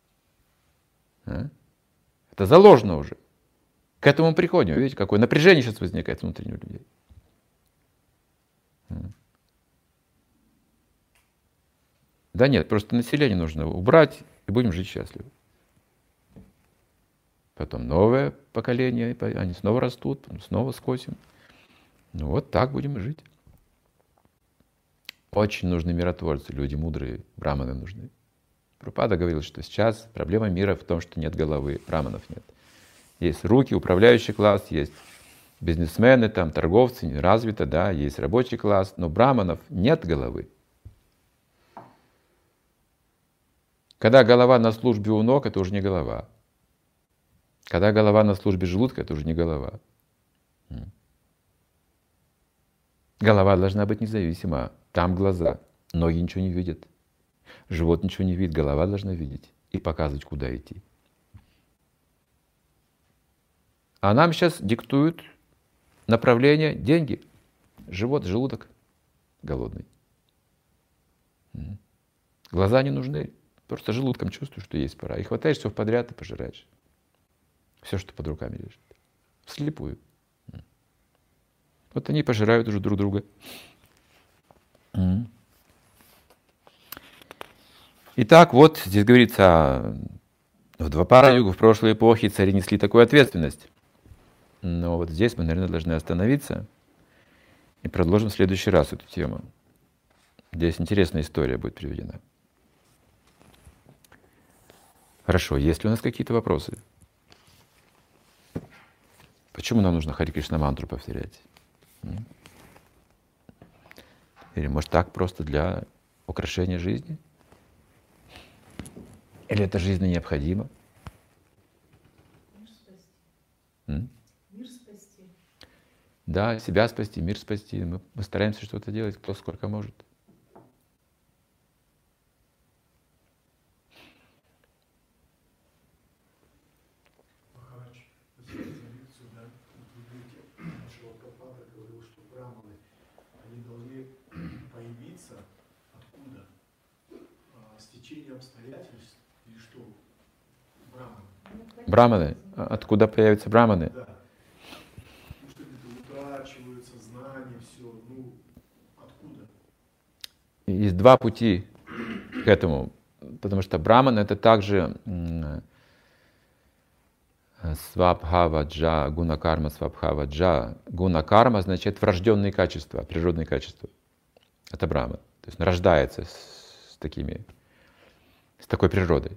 [SPEAKER 1] Это заложено уже. К этому мы приходим. Видите, какое напряжение сейчас возникает внутри людей. Да нет, просто население нужно убрать, и будем жить счастливо. Потом новое поколение, они снова растут, снова скосим. Ну вот так будем жить. Очень нужны миротворцы, люди мудрые, браманы нужны. Прабхупада говорил, что сейчас проблема мира в том, что нет головы, браманов нет. Есть руки, управляющий класс, есть бизнесмены, там, торговцы, не развито, да, есть рабочий класс, но браманов нет головы. Когда голова на службе у ног, это уже не голова. Когда голова на службе желудка, это уже не голова. Голова должна быть независима. Там глаза, ноги ничего не видят. Живот ничего не видит, голова должна видеть и показывать, куда идти. А нам сейчас диктуют направление, деньги, живот, желудок голодный. Глаза не нужны, просто желудком чувствуешь, что есть пора. И хватаешь все подряд и пожираешь. Все, что под руками лежит. Вслепую. Вот они пожирают уже друг друга. Итак, вот здесь говорится, в Двапара-югу, в прошлой эпохе цари несли такую ответственность. Но вот здесь мы, наверное, должны остановиться и продолжим в следующий раз эту тему. Здесь интересная история будет приведена. Хорошо, есть ли у нас какие-то вопросы? Почему нам нужно Харе Кришна мантру повторять? Или может так просто для украшения жизни? Или это жизненно необходимо?
[SPEAKER 2] Мир спасти. Мир спасти.
[SPEAKER 1] Да, себя спасти, мир спасти. Мы стараемся что-то делать, кто сколько может.
[SPEAKER 3] Махарадж, спасибо за лекцию, да. Вы говорите, Шрила Прабхупада говорил, что браманы, они должны появиться откуда? С течением обстоятельств или что? Браманы.
[SPEAKER 1] Браманы. Откуда появятся браманы?
[SPEAKER 3] Да. Ну что где-то утрачиваются знания, все. Ну, откуда?
[SPEAKER 1] Есть два пути к этому. Потому что браман — это также свабхаваджа, гунакарма свабхаваджа. Гунакарма означает врожденные качества, природные качества. Это браман. То есть он рождается с такой природой.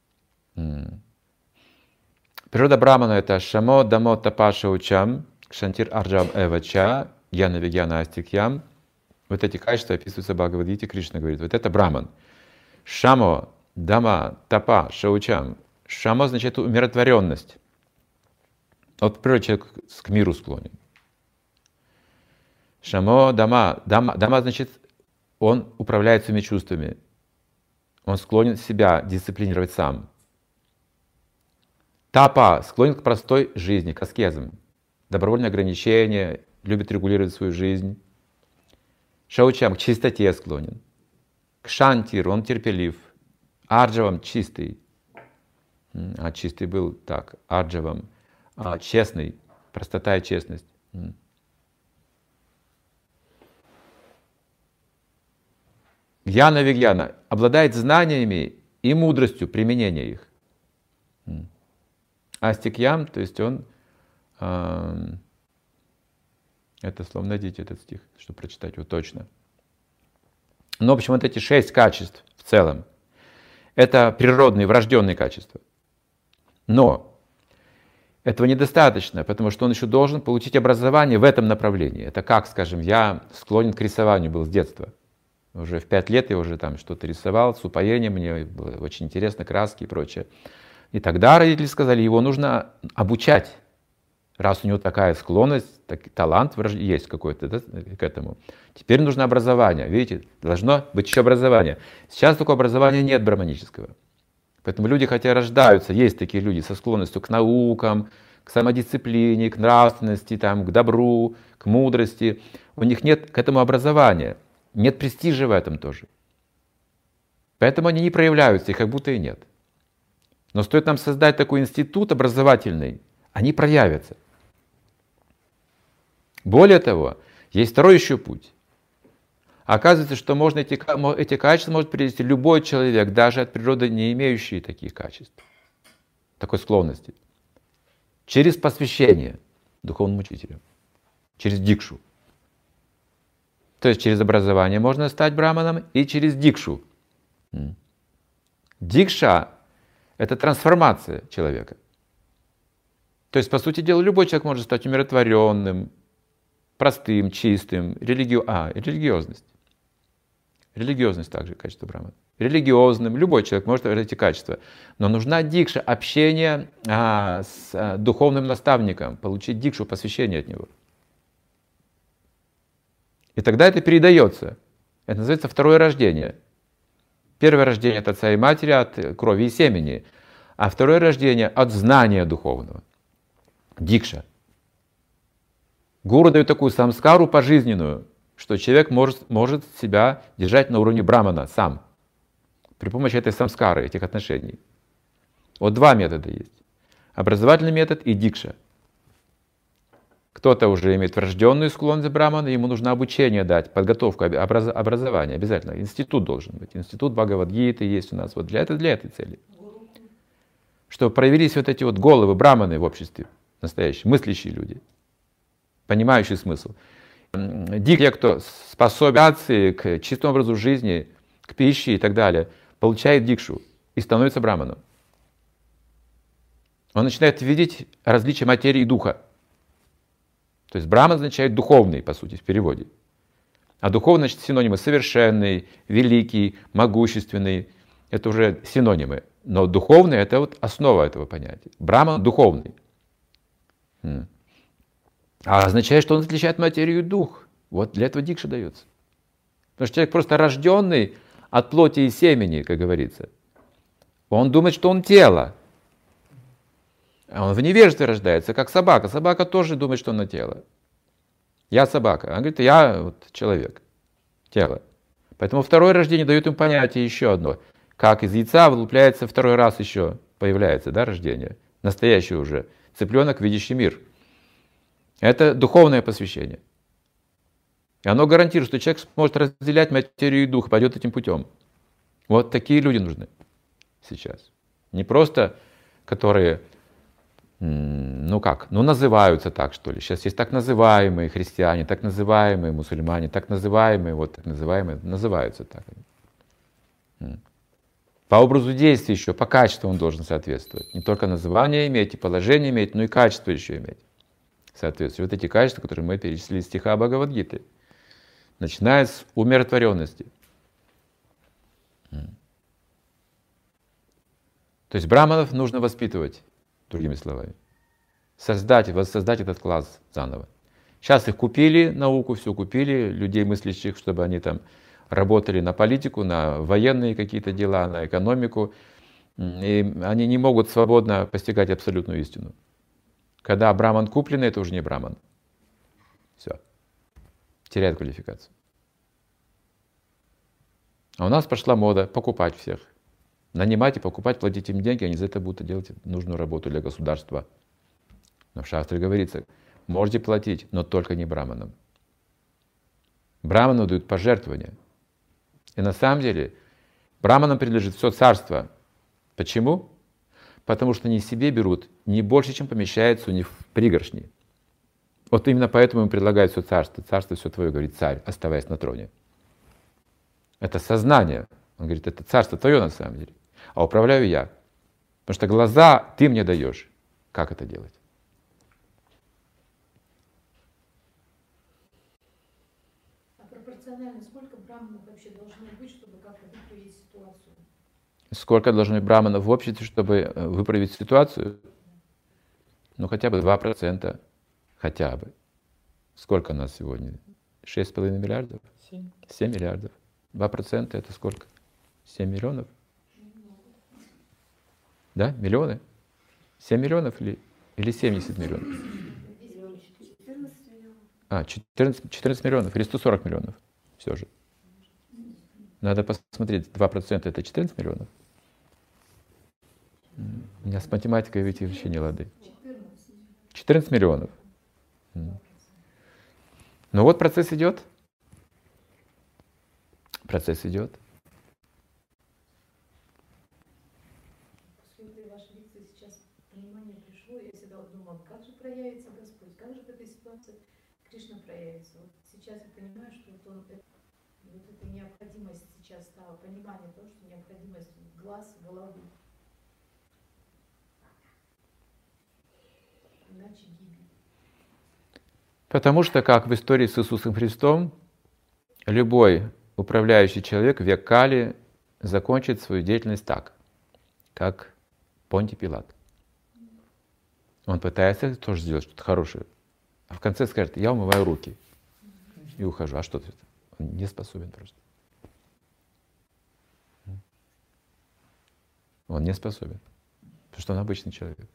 [SPEAKER 1] Природа брамана — это шамо, дамо, тапаша, учам, кшантир, арджам, эвача, гьяна, вигьяна, астикьям. Вот эти качества описываются в Бхагавад-гите. Кришна говорит, вот это браман. Шамо, дама, тапа, шаучам. Шамо означает умиротворенность. Вот природа человек к миру склонен. Шамо, дама. Дама значит, он управляет своими чувствами. Он склонен себя дисциплинировать сам. Тапа склонен к простой жизни, к аскезам. Добровольное ограничение, любит регулировать свою жизнь. Шаучам к чистоте склонен. К шантиру он терпелив. Арджавам чистый. А чистый был так. Арджавам честный. Простота и честность. Гьяна вигьяна обладает знаниями и мудростью применения их. Астикьям, то есть он, это слово, найдите этот стих, чтобы прочитать его точно. Но, в общем, вот эти 6 качеств в целом, это природные, врожденные качества. Но этого недостаточно, потому что он еще должен получить образование в этом направлении. Это как, скажем, я склонен к рисованию был с детства. Уже в 5 лет я уже там что-то рисовал с упоением, мне было очень интересно, краски и прочее. И тогда родители сказали, его нужно обучать. Раз у него такая склонность, талант есть какой-то, да, к этому. Теперь нужно образование. Видите, должно быть еще образование. Сейчас такого образования нет браманического. Поэтому люди, хотя рождаются, есть такие люди со склонностью к наукам, к самодисциплине, к нравственности, там, к добру, к мудрости. У них нет к этому образования. Нет престижа в этом тоже. Поэтому они не проявляются, их как будто и нет. Но стоит нам создать такой институт образовательный, они проявятся. Более того, есть второй еще путь. Оказывается, что можно эти качества может приобрести любой человек, даже от природы не имеющий таких качеств, такой склонности. Через посвящение духовным учителям, через дикшу. То есть через образование можно стать браманом и через дикшу. Дикша — это трансформация человека. То есть, по сути дела, любой человек может стать умиротворенным, простым, чистым, религиозность. Религиозность также качество брамана. Религиозным, любой человек может эти качества. Но нужна дикша, общение с духовным наставником, получить дикшу, посвящение от него. И тогда это передается. Это называется второе рождение. Первое рождение от отца и матери, от крови и семени. А второе рождение от знания духовного. Дикша. Гуру дает такую самскару пожизненную, что человек может себя держать на уровне брамана сам. При помощи этой самскары, этих отношений. Вот два метода есть. Образовательный метод и дикша. Кто-то уже имеет врожденную склонность брамана, ему нужно обучение дать, подготовку, образование обязательно. Институт должен быть. Институт Бхагавад-гиты есть у нас вот для этой цели. Чтобы проявились вот эти вот головы, браманы в обществе, настоящие, мыслящие люди, понимающие смысл. Те, кто способен к чистому образу жизни, к пище и так далее, получает дикшу и становится браманом. Он начинает видеть различия материи и духа. То есть браман означает духовный, по сути, в переводе. А духовный, значит, синонимы совершенный, великий, могущественный. Это уже синонимы. Но духовный — это вот основа этого понятия. Браман духовный. А означает, что он отличает материю и дух. Вот для этого дикша дается. Потому что человек просто рожденный от плоти и семени, как говорится. Он думает, что он тело. А он в невежестве рождается, как собака. Собака тоже думает, что она тело. Я собака. Она говорит, я вот человек. Тело. Поэтому второе рождение дает ему понятие еще одно. Как из яйца вылупляется второй раз еще, появляется, да, рождение. Настоящий уже. Цыпленок, видящий мир. Это духовное посвящение. И оно гарантирует, что человек сможет разделять материю и дух, пойдет этим путем. Вот такие люди нужны сейчас. Не просто, которые, называются так, что ли. Сейчас есть так называемые христиане, так называемые мусульмане, так называемые, называются так. По образу действия еще, по качеству он должен соответствовать. Не только название иметь и положение иметь, но и качество еще иметь. Соответственно, вот эти качества, которые мы перечислили из стиха Бхагавад-гиты, начиная с умиротворенности. То есть браманов нужно воспитывать, другими словами. Воссоздать этот класс заново. Сейчас их купили, науку всю купили, людей мыслящих, чтобы они там работали на политику, на военные какие-то дела, на экономику. И они не могут свободно постигать абсолютную истину. Когда браман купленный, это уже не браман. Все. Теряет квалификацию. А у нас пошла мода покупать всех. Нанимать и покупать, платить им деньги, они за это будут делать нужную работу для государства. Но в шастре говорится, можете платить, но только не браманам. Браману дают пожертвования. И на самом деле браманам принадлежит все царство. Почему? Потому что они себе берут не больше, чем помещается у них в пригоршни. Вот именно поэтому им предлагают все царство. Царство все твое, говорит царь, оставаясь на троне. Это сознание. Он говорит, это царство твое на самом деле. А управляю я. Потому что глаза ты мне даешь. Как это делать?
[SPEAKER 2] А пропорционально сколько браманов вообще должно быть, чтобы как-то выправить ситуацию?
[SPEAKER 1] Сколько должно быть браманов в обществе, чтобы выправить ситуацию? Ну, хотя бы 2%. Хотя бы. Сколько у нас сегодня? 6,5 миллиардов? 7 миллиардов. 2% это сколько? 7 миллионов? Да? Миллионы? 7 миллионов или 70 миллионов? 14 миллионов или 140 миллионов. Все же. Надо посмотреть, 2% это 14 миллионов. У меня с математикой ведь вообще не лады. 14 миллионов. Ну вот процесс идет. Процесс идет.
[SPEAKER 2] После этой вашей лекции сейчас понимание пришло. Я всегда думала, как же проявится Господь, как же в этой ситуации Кришна проявится. Вот сейчас я понимаю, что вот эта необходимость сейчас стала, понимание того, что необходимость глаз, головы. Иначе гибель.
[SPEAKER 1] Потому что, как в истории с Иисусом Христом, любой управляющий человек в век Кали закончит свою деятельность так, как Понтий Пилат. Он пытается тоже сделать что-то хорошее, а в конце скажет: я умываю руки и ухожу. А что это? Он не способен просто. Он не способен, потому что он обычный человек.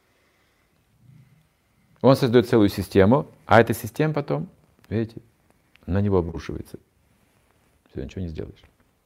[SPEAKER 1] Он создает целую систему, а эта система потом, видите, на него обрушивается. Все, ничего не сделаешь.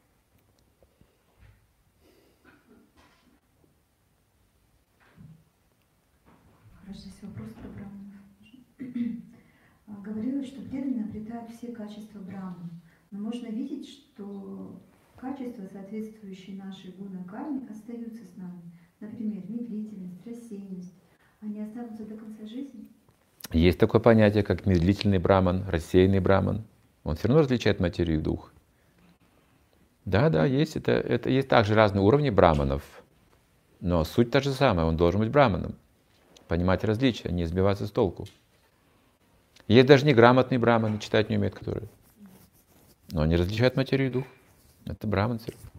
[SPEAKER 4] Хорошо, здесь вопрос про браманов. Говорилось, что преданные обретают все качества браман, но можно видеть, что качества, соответствующие нашей гуна-карме, остаются с нами. Например, медлительность, рассеянность. Они останутся до конца жизни?
[SPEAKER 1] Есть такое понятие, как медлительный браман, рассеянный браман. Он все равно различает материю и дух. Да, есть. Это есть также разные уровни браманов. Но суть та же самая. Он должен быть браманом. Понимать различия, не сбиваться с толку. Есть даже неграмотные браманы, читать не умеют, которые. Но они различают материю и дух. Это браман все равно.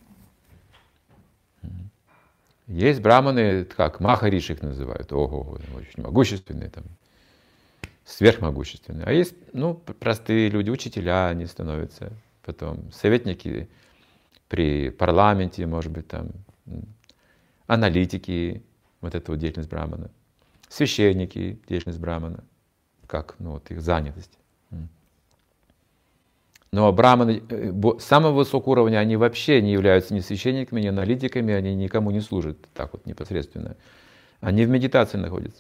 [SPEAKER 1] Есть браманы, как Махариши их называют. Ого, очень могущественные, там, сверхмогущественные. А есть, простые люди, учителя они становятся. Потом советники при парламенте, может быть, там, аналитики, вот эта вот деятельность брамана. Священники, деятельность брамана. Как, их занятость. Но браманы самого высокого уровня, они вообще не являются ни священниками, ни аналитиками, они никому не служат так вот непосредственно. Они в медитации находятся.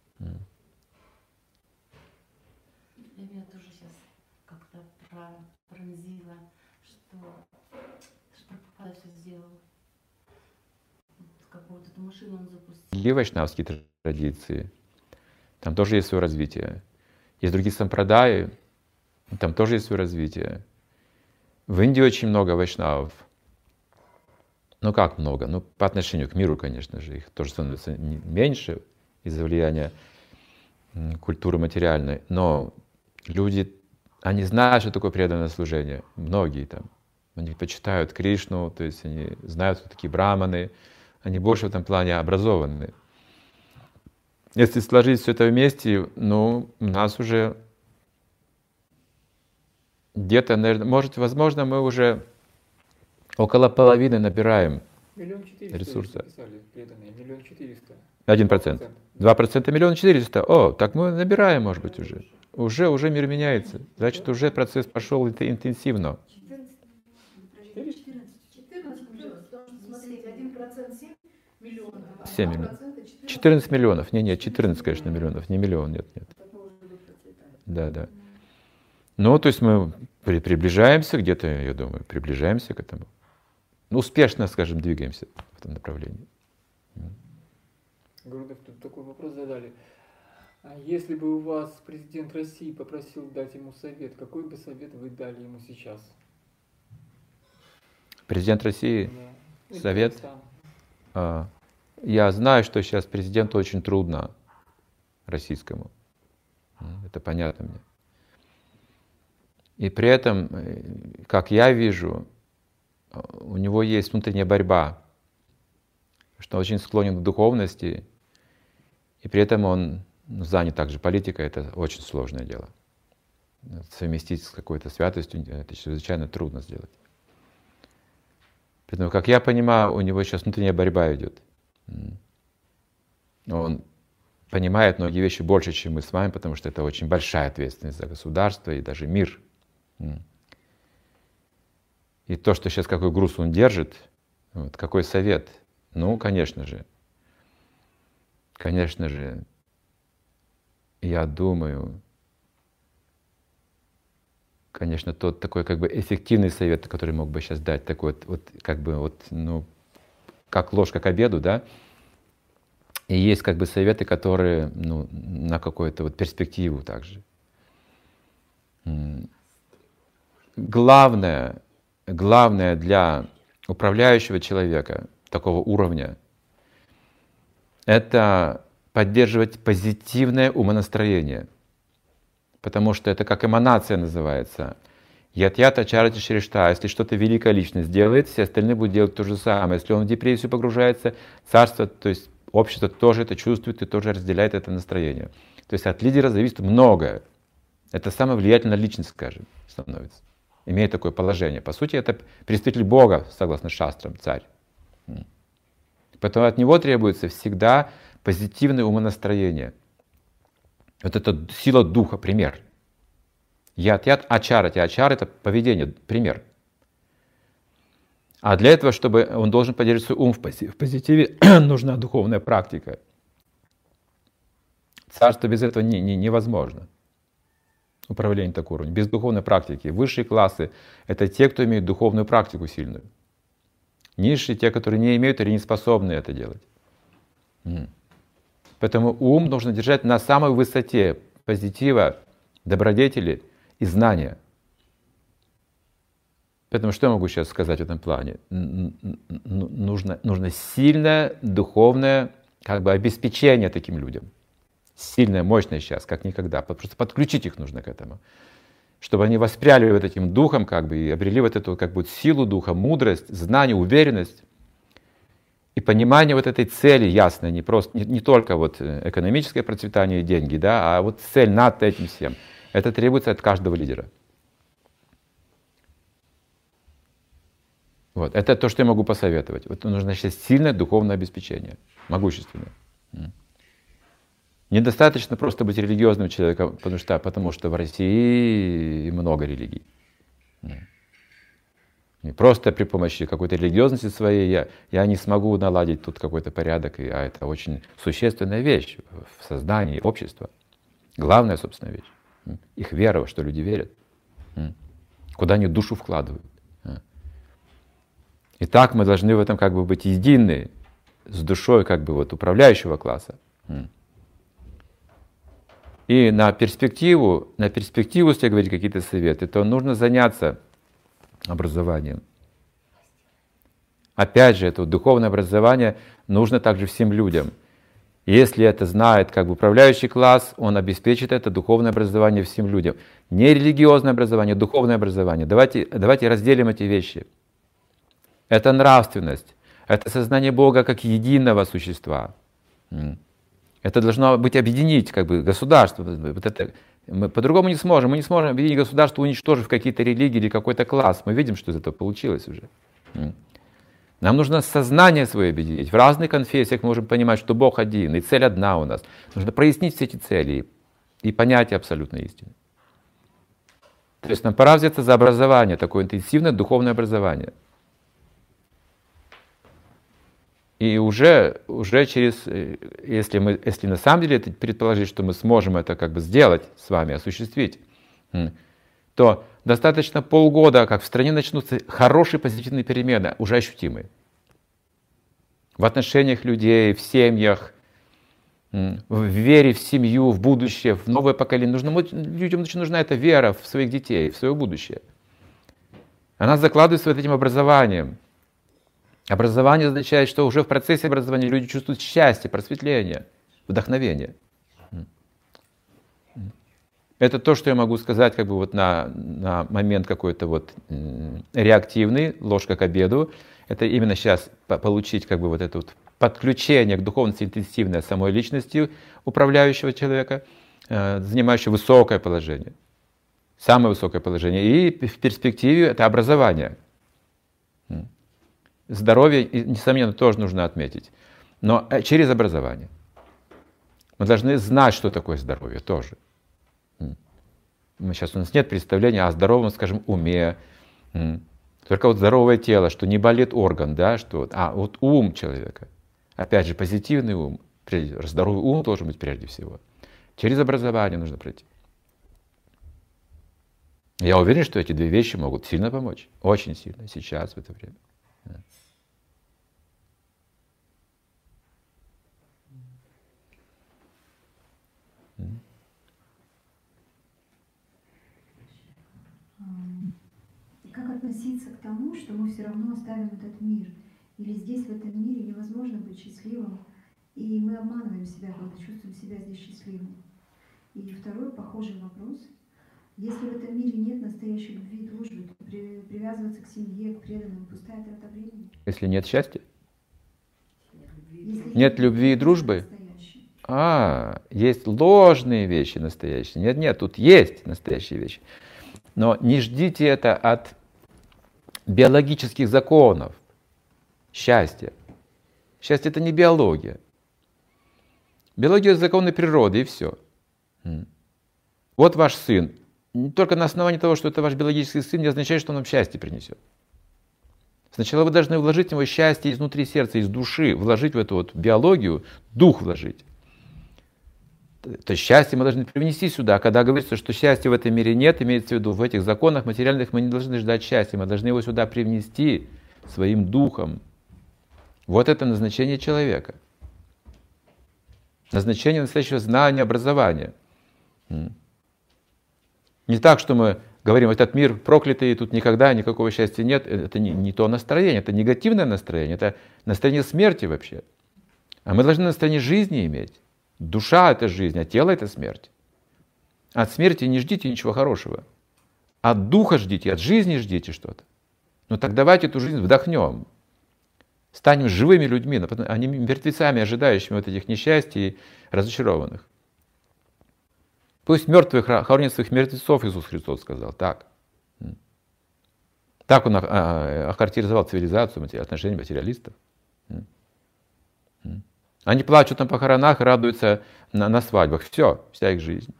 [SPEAKER 5] Меня тоже сейчас как-то пронзило, что Прабхупада все сделал. Какую-то эту машину он запустил.
[SPEAKER 1] И вайшнавские традиции, там тоже есть свое развитие. Есть другие сампрадаи, там тоже есть свое развитие. В Индии очень много вайшнавов. Как много? По отношению к миру, конечно же, их тоже становится меньше из-за влияния культуры материальной. Но люди, они знают, что такое преданное служение. Многие там. Они почитают Кришну, то есть они знают, кто такие браманы. Они больше в этом плане образованы. Если сложить все это вместе, у нас уже где-то, наверное, возможно, мы уже около половины набираем
[SPEAKER 6] 1 400
[SPEAKER 1] ресурса.
[SPEAKER 6] Писали, преданные, 1 400 000.
[SPEAKER 1] 1%. 2% 1 400 000. Так мы набираем, может быть, уже. Уже мир меняется. Значит, уже процесс пошел интенсивно.
[SPEAKER 2] 14 миллионов. Потому что, смотрите, 1% 7 миллионов.
[SPEAKER 1] 7 миллионов. 14 миллионов. Нет, 14, конечно, миллионов. Не миллион, нет. Да. То есть мы приближаемся где-то, я думаю, приближаемся к этому. Успешно, скажем, двигаемся в этом направлении.
[SPEAKER 6] Гурудев, тут такой вопрос задали. А если бы у вас президент России попросил дать ему совет, какой бы совет вы дали ему сейчас?
[SPEAKER 1] Президент России,
[SPEAKER 6] Да.
[SPEAKER 1] совет? Я знаю, что сейчас президенту очень трудно российскому. Это понятно мне. И при этом, как я вижу, у него есть внутренняя борьба, что он очень склонен к духовности, и при этом он занят также политикой, это очень сложное дело. Совместить с какой-то святостью это чрезвычайно трудно сделать. Поэтому, как я понимаю, у него сейчас внутренняя борьба идет. Он понимает многие вещи больше, чем мы с вами, потому что это очень большая ответственность за государство и даже мир. И то, что сейчас какой груз он держит, какой совет, конечно же, я думаю, конечно, тот такой как бы эффективный совет, который мог бы сейчас дать, такой вот как бы вот, ну, как ложка к обеду, да. И есть как бы советы, которые, ну, на какую-то вот перспективу также. Главное для управляющего человека такого уровня — это поддерживать позитивное умонастроение, потому что это как эманация называется. Ят-ят ачарати шришта. Если что-то великая личность делает, все остальные будут делать то же самое. Если он в депрессию погружается, царство, то есть общество тоже это чувствует и тоже разделяет это настроение. То есть от лидера зависит многое. Это самая влиятельная личность, скажем, становится. Имеет такое положение. По сути, это представитель Бога, согласно шастрам, царь. Поэтому от него требуется всегда позитивное умонастроение. Вот это сила духа, пример. Ят-ят ачарати. Ачар — это поведение, пример. А для этого, чтобы он должен поддерживать свой ум в позитиве, нужна духовная практика. Царство без этого невозможно. Управление такого уровня. Без духовной практики. Высшие классы — это те, кто имеет духовную практику сильную. Низшие — те, которые не имеют или не способны это делать. Поэтому ум нужно держать на самой высоте позитива, добродетели и знания. Поэтому что я могу сейчас сказать в этом плане? Нужно сильное духовное как бы обеспечение таким людям. Сильное, мощное сейчас, как никогда. Просто подключить их нужно к этому. Чтобы они воспряли вот этим духом как бы, и обрели вот эту как бы силу духа, мудрость, знание, уверенность. И понимание вот этой цели ясной, не только вот экономическое процветание и деньги, да, а вот цель над этим всем. Это требуется от каждого лидера. Вот. Это то, что я могу посоветовать. Вот нужно сейчас сильное духовное обеспечение, могущественное. Недостаточно просто быть религиозным человеком, потому что в России много религий. Не просто при помощи какой-то религиозности своей я не смогу наладить тут какой-то порядок, а это очень существенная вещь в создании общества. Главная, собственно, вещь. Их вера, во что люди верят. Куда они душу вкладывают. Итак, мы должны в этом как бы быть едины с душой как бы вот управляющего класса. И на перспективу, если говорить какие-то советы, то нужно заняться образованием. Опять же, это духовное образование нужно также всем людям. Если это знает как бы управляющий класс, он обеспечит это духовное образование всем людям. Не религиозное образование, духовное образование. Давайте разделим эти вещи. Это нравственность, это сознание Бога как единого существа. Это должно быть объединить как бы государство. Вот это, мы по-другому не сможем. Мы не сможем объединить государство, уничтожив какие-то религии или какой-то класс. Мы видим, что из этого получилось уже. Нам нужно сознание свое объединить. В разных конфессиях мы можем понимать, что Бог один, и цель одна у нас. Нужно прояснить все эти цели и понятие абсолютной истины. То есть нам пора взяться за образование, такое интенсивное духовное образование. И уже через, если на самом деле это предположить, что мы сможем это как бы сделать с вами, осуществить, то достаточно полгода, как в стране начнутся хорошие позитивные перемены, уже ощутимые. В отношениях людей, в семьях, в вере в семью, в будущее, в новое поколение. Людям нужна эта вера в своих детей, в свое будущее. Она закладывается вот этим образованием. Образование означает, что уже в процессе образования люди чувствуют счастье, просветление, вдохновение. Это то, что я могу сказать как бы вот на момент какой-то вот реактивный, ложка к обеду. Это именно сейчас получить как бы вот это вот подключение к духовности интенсивной самой личности управляющего человека, занимающего высокое положение, самое высокое положение. И в перспективе это образование. Здоровье, несомненно, тоже нужно отметить, но через образование. Мы должны знать, что такое здоровье тоже. Сейчас у нас нет представления о здоровом, скажем, уме. Только вот здоровое тело, что не болит орган, да, что, вот ум человека. Опять же, позитивный ум, здоровый ум должен быть прежде всего. Через образование нужно пройти. Я уверен, что эти две вещи могут сильно помочь. Очень сильно. Сейчас, в это время. Да.
[SPEAKER 4] Как относиться к тому, что мы все равно оставим этот мир? Или здесь, в этом мире, невозможно быть счастливым, и мы обманываем себя, когда чувствуем себя здесь счастливым? И второй похожий вопрос. Если в этом мире нет настоящей любви и дружбы, то привязываться к семье, к преданным, пустая трата времени?
[SPEAKER 1] Если нет счастья?
[SPEAKER 4] Если
[SPEAKER 1] Нет любви и дружбы? Есть ложные вещи настоящие. Нет, тут есть настоящие вещи. Но не ждите это от биологических законов. Счастье. Счастье — это не биология. Биология — это законы природы, и все. Вот ваш сын. Только на основании того, что это ваш биологический сын, не означает, что он вам счастье принесет. Сначала вы должны вложить в него счастье изнутри сердца, из души, вложить в эту вот биологию, дух вложить. То есть счастье мы должны привнести сюда. Когда говорится, что счастья в этом мире нет, имеется в виду, в этих законах материальных мы не должны ждать счастья, мы должны его сюда привнести своим духом. Вот это назначение человека. Назначение настоящего знания, образования. Не так, что мы говорим, этот мир проклятый, тут никогда никакого счастья нет. Это не то настроение, это негативное настроение, это настроение смерти вообще. А мы должны настроение жизни иметь. Душа — это жизнь, а тело — это смерть. От смерти не ждите ничего хорошего. От духа ждите, от жизни ждите что-то. Ну так давайте эту жизнь вдохнем. Станем живыми людьми, а не мертвецами, ожидающими вот этих несчастий и разочарованных. Пусть мертвых хоронят своих мертвецов, Иисус Христос сказал. Так. Так он охарактеризовал цивилизацию, отношения материалистов. Они плачут на похоронах и радуются на свадьбах. Все, вся их жизнь.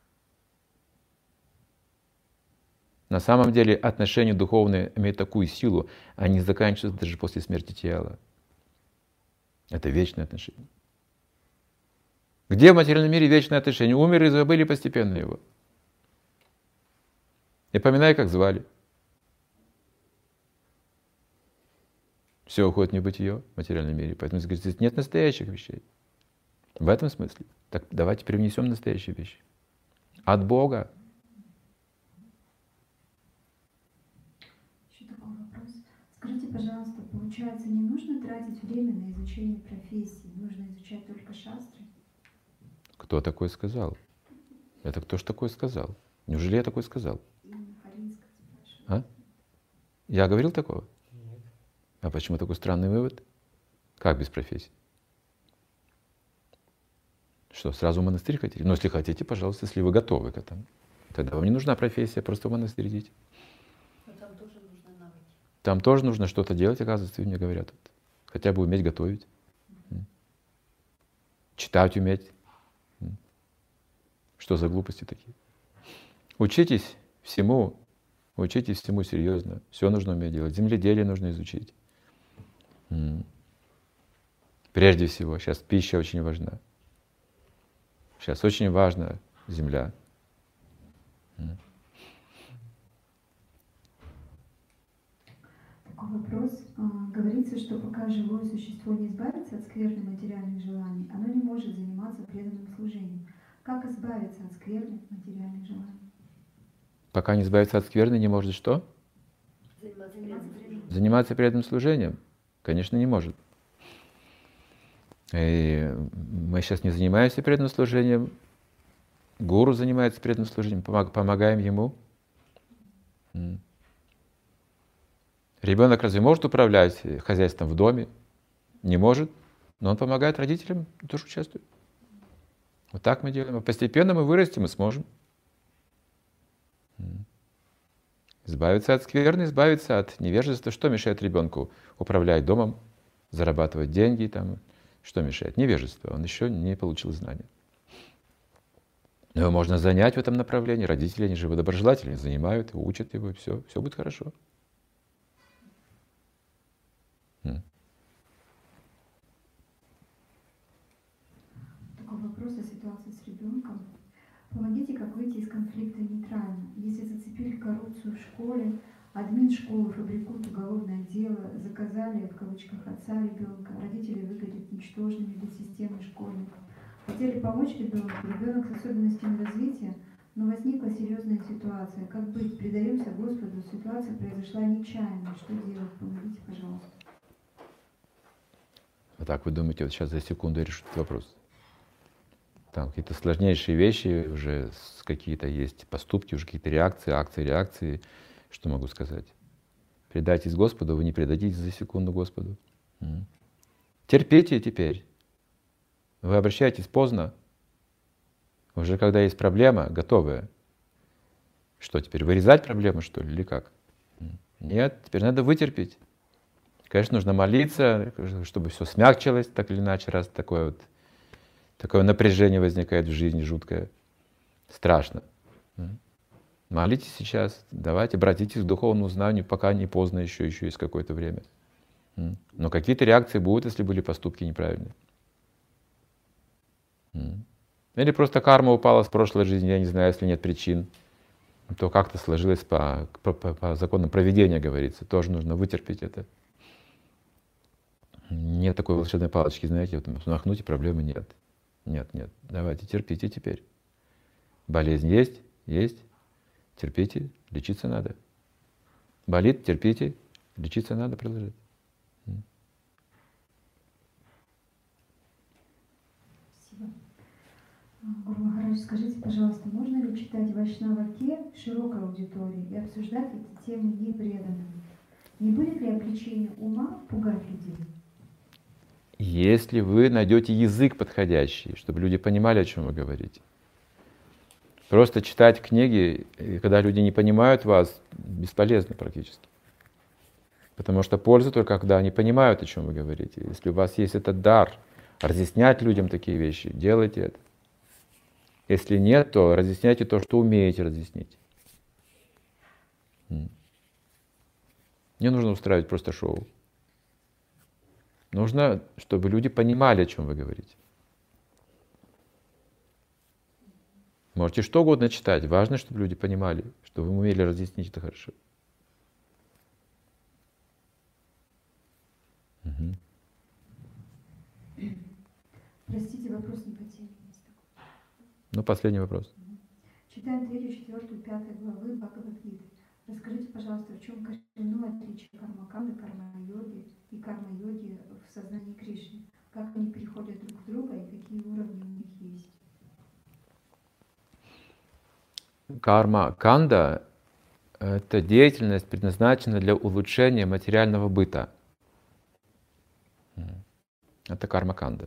[SPEAKER 1] На самом деле отношения духовные имеют такую силу, они заканчиваются даже после смерти тела. Это вечные отношения. Где в материальном мире вечные отношения? Умер и забыли постепенно его. И поминай, как звали. Все уходит в небытие в материальном мире. Поэтому здесь нет настоящих вещей. В этом смысле. Так давайте привнесем настоящие вещи. От Бога.
[SPEAKER 4] Еще такой вопрос. Скажите, пожалуйста, получается, не нужно тратить время на изучение профессии? Нужно изучать только шастры?
[SPEAKER 1] Кто такой сказал? Это кто ж такой сказал? Неужели я такой сказал? А? Я говорил такого? А почему такой странный вывод? Как без профессии? Что, сразу в монастырь хотите? Ну, если хотите, пожалуйста, если вы готовы к этому. Тогда вам не нужна профессия, просто в монастырь идите.
[SPEAKER 5] Но там тоже нужны навыки.
[SPEAKER 1] Там тоже нужно что-то делать, оказывается, мне говорят. Хотя бы уметь готовить. Читать уметь. Что за глупости такие? Учитесь всему серьезно. Все нужно уметь делать. Земледелие нужно изучить. Прежде всего, сейчас пища очень важна. Сейчас очень важна земля.
[SPEAKER 4] Такой вопрос. Говорится, что пока живое существо не избавится от скверных материальных желаний, оно не может заниматься преданным служением. Как избавиться от скверных материальных желаний?
[SPEAKER 1] Пока не избавиться от скверны, не может что? Заниматься преданным служением? Конечно, не может. И мы сейчас не занимаемся преданным служением. Гуру занимается преданным служением, помогаем ему. Ребенок разве может управлять хозяйством в доме? Не может, но он помогает родителям, тоже участвует. Вот так мы делаем. А постепенно мы вырастем и сможем. Избавиться от скверны, избавиться от невежества. Что мешает ребенку управлять домом, зарабатывать деньги? Там? Что мешает? Невежество. Он еще не получил знания. Но его можно занять в этом направлении. Родители, они же его доброжелательно занимают, учат его, и все будет хорошо.
[SPEAKER 4] Такой вопрос о ситуации с ребенком. Помогите, как выйти из конфликта нейтрально? Если зацепили коррупцию в школе, админ школы фабрикует уголовное дело, заказали в кавычках отца ребенка, родители выглядят ничтожными для системы школьников. Хотели помочь ребенку, ребенок с особенностями развития, но возникла серьезная ситуация. Как быть? Предаемся Господу, ситуация произошла нечаянно. Что делать? Помогите, пожалуйста.
[SPEAKER 1] А так вы думаете, вот сейчас за секунду я решу этот вопрос? Там какие-то сложнейшие вещи, уже какие-то есть поступки, уже какие-то реакции, акции, реакции. Что могу сказать? Предайтесь Господу, вы не предадитесь за секунду Господу. Терпите теперь. Вы обращаетесь поздно. Уже когда есть проблема, готовая. Что теперь, вырезать проблему, что ли, или как? Нет, теперь надо вытерпеть. Конечно, нужно молиться, чтобы все смягчилось, так или иначе, раз такое напряжение возникает в жизни жуткое. Страшно. Молитесь сейчас, давайте, обратитесь к духовному знанию, пока не поздно, еще есть какое-то время. Но какие-то реакции будут, если были поступки неправильные. Или просто карма упала с прошлой жизни, я не знаю, если нет причин, то как-то сложилось по законам провидения, говорится. Тоже нужно вытерпеть это. Нет такой волшебной палочки, знаете, вот махнуть и проблемы нет. Нет. Давайте, терпите теперь. Болезнь есть. Терпите, лечиться надо. Болит, терпите, лечиться надо, продолжать.
[SPEAKER 4] Спасибо. Гуру Махарадж, скажите, пожалуйста, можно ли читать Вайшнава-ке в широкой аудитории и обсуждать эти темы непреданными? Не будет ли обличение ума пугать людей?
[SPEAKER 1] Если вы найдете язык подходящий, чтобы люди понимали, о чем вы говорите. Просто читать книги, когда люди не понимают вас, бесполезно практически. Потому что польза только, когда они понимают, о чем вы говорите. Если у вас есть этот дар разъяснять людям такие вещи, делайте это. Если нет, то разъясняйте то, что умеете разъяснить. Не нужно устраивать просто шоу. Нужно, чтобы люди понимали, о чем вы говорите. Можете что угодно читать. Важно, чтобы люди понимали, что вы умели разъяснить это хорошо.
[SPEAKER 4] Простите, вопрос не по теме.
[SPEAKER 1] Ну, последний вопрос.
[SPEAKER 4] Читаем 3, 4, 5 главы Бхагавад-гиты. Расскажите, пожалуйста, в чем коренное отличие карма-канды, карма-йоги и карма-йоги в сознании Кришны? Как они переходят друг в друга и какие уровни у них есть?
[SPEAKER 1] Карма-канда — это деятельность, предназначена для улучшения материального быта. Это карма-канда.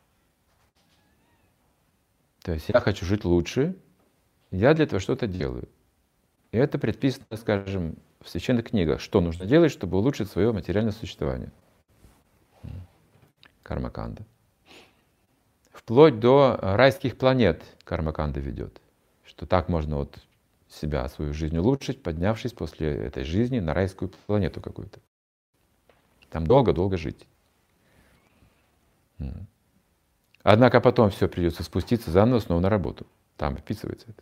[SPEAKER 1] То есть я хочу жить лучше, я для этого что-то делаю. И это предписано, скажем, в священных книгах, что нужно делать, чтобы улучшить свое материальное существование. Карма-канда. Вплоть до райских планет карма-канда ведет. Что так можно вот себя, свою жизнь улучшить, поднявшись после этой жизни на райскую планету какую-то. Там долго-долго жить. Однако потом все придется спуститься заново снова на работу. Там описывается это.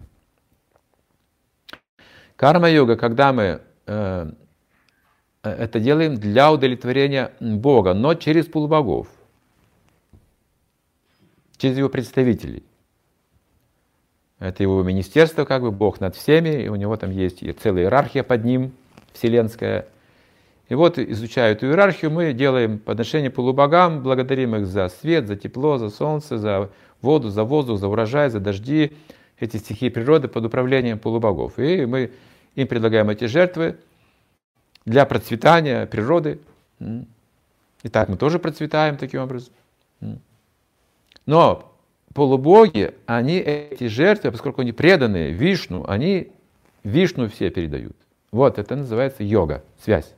[SPEAKER 1] Карма-йога, когда мы это делаем для удовлетворения Бога, но через полубогов, через его представителей. Это его министерство, как бы Бог над всеми, и у него там есть и целая иерархия под ним, вселенская. И вот, изучая эту иерархию, мы делаем подношение полубогам, благодарим их за свет, за тепло, за солнце, за воду, за воздух, за урожай, за дожди, эти стихии природы под управлением полубогов. И мы им предлагаем эти жертвы для процветания природы. И так мы тоже процветаем таким образом. Но полубоги, они эти жертвы, поскольку они преданные Вишну, они Вишну все передают. Вот это называется йога, связь.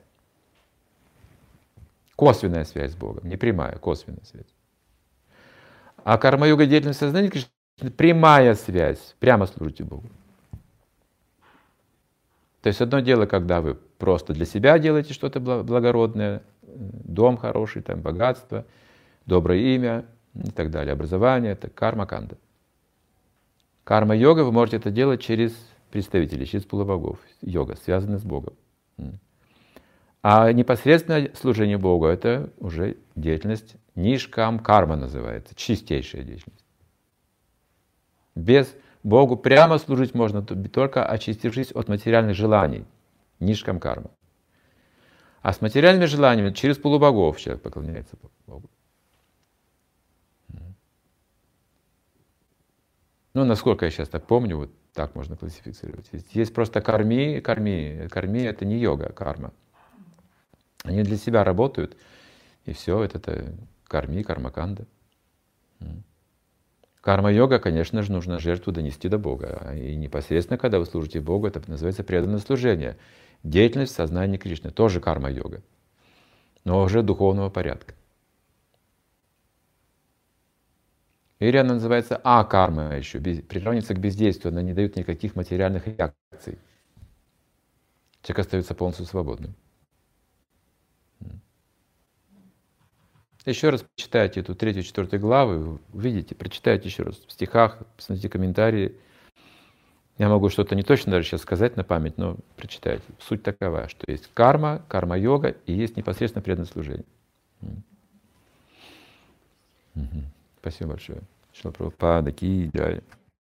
[SPEAKER 1] Косвенная связь с Богом, не прямая, косвенная связь. А карма-йога деятельность сознания, конечно, прямая связь, прямо служите Богу. То есть одно дело, когда вы просто для себя делаете что-то благородное, дом хороший, там, богатство, доброе имя и так далее, образование, это карма-канда. Карма-йога вы можете это делать через представителей, через полубогов. Йога связана с Богом. А непосредственное служение Богу — это уже деятельность нишкам карма называется, чистейшая деятельность. Без Богу прямо служить можно только очистившись от материальных желаний, нишкам карма. А с материальными желаниями через полубогов человек поклоняется Богу. Ну, насколько я сейчас так помню, вот так можно классифицировать. Есть просто карми. Карми — это не йога, карма. Они для себя работают, и все, это карми, кармаканда. Карма-йога, конечно же, нужно жертву донести до Бога. И непосредственно, когда вы служите Богу, это называется преданное служение. Деятельность в сознании Кришны, тоже карма-йога, но уже духовного порядка. Или она называется а-карма еще, приравнивается к бездействию, она не дает никаких материальных реакций. Человек остается полностью свободным. Еще раз прочитайте эту 3-4 главы, увидите, прочитайте еще раз в стихах, посмотрите комментарии. Я могу что-то не точно даже сейчас сказать на память, но прочитайте. Суть такова, что есть карма, карма-йога и есть непосредственно преданное служение. Спасибо большое. Шрила Прабхупада ки джай.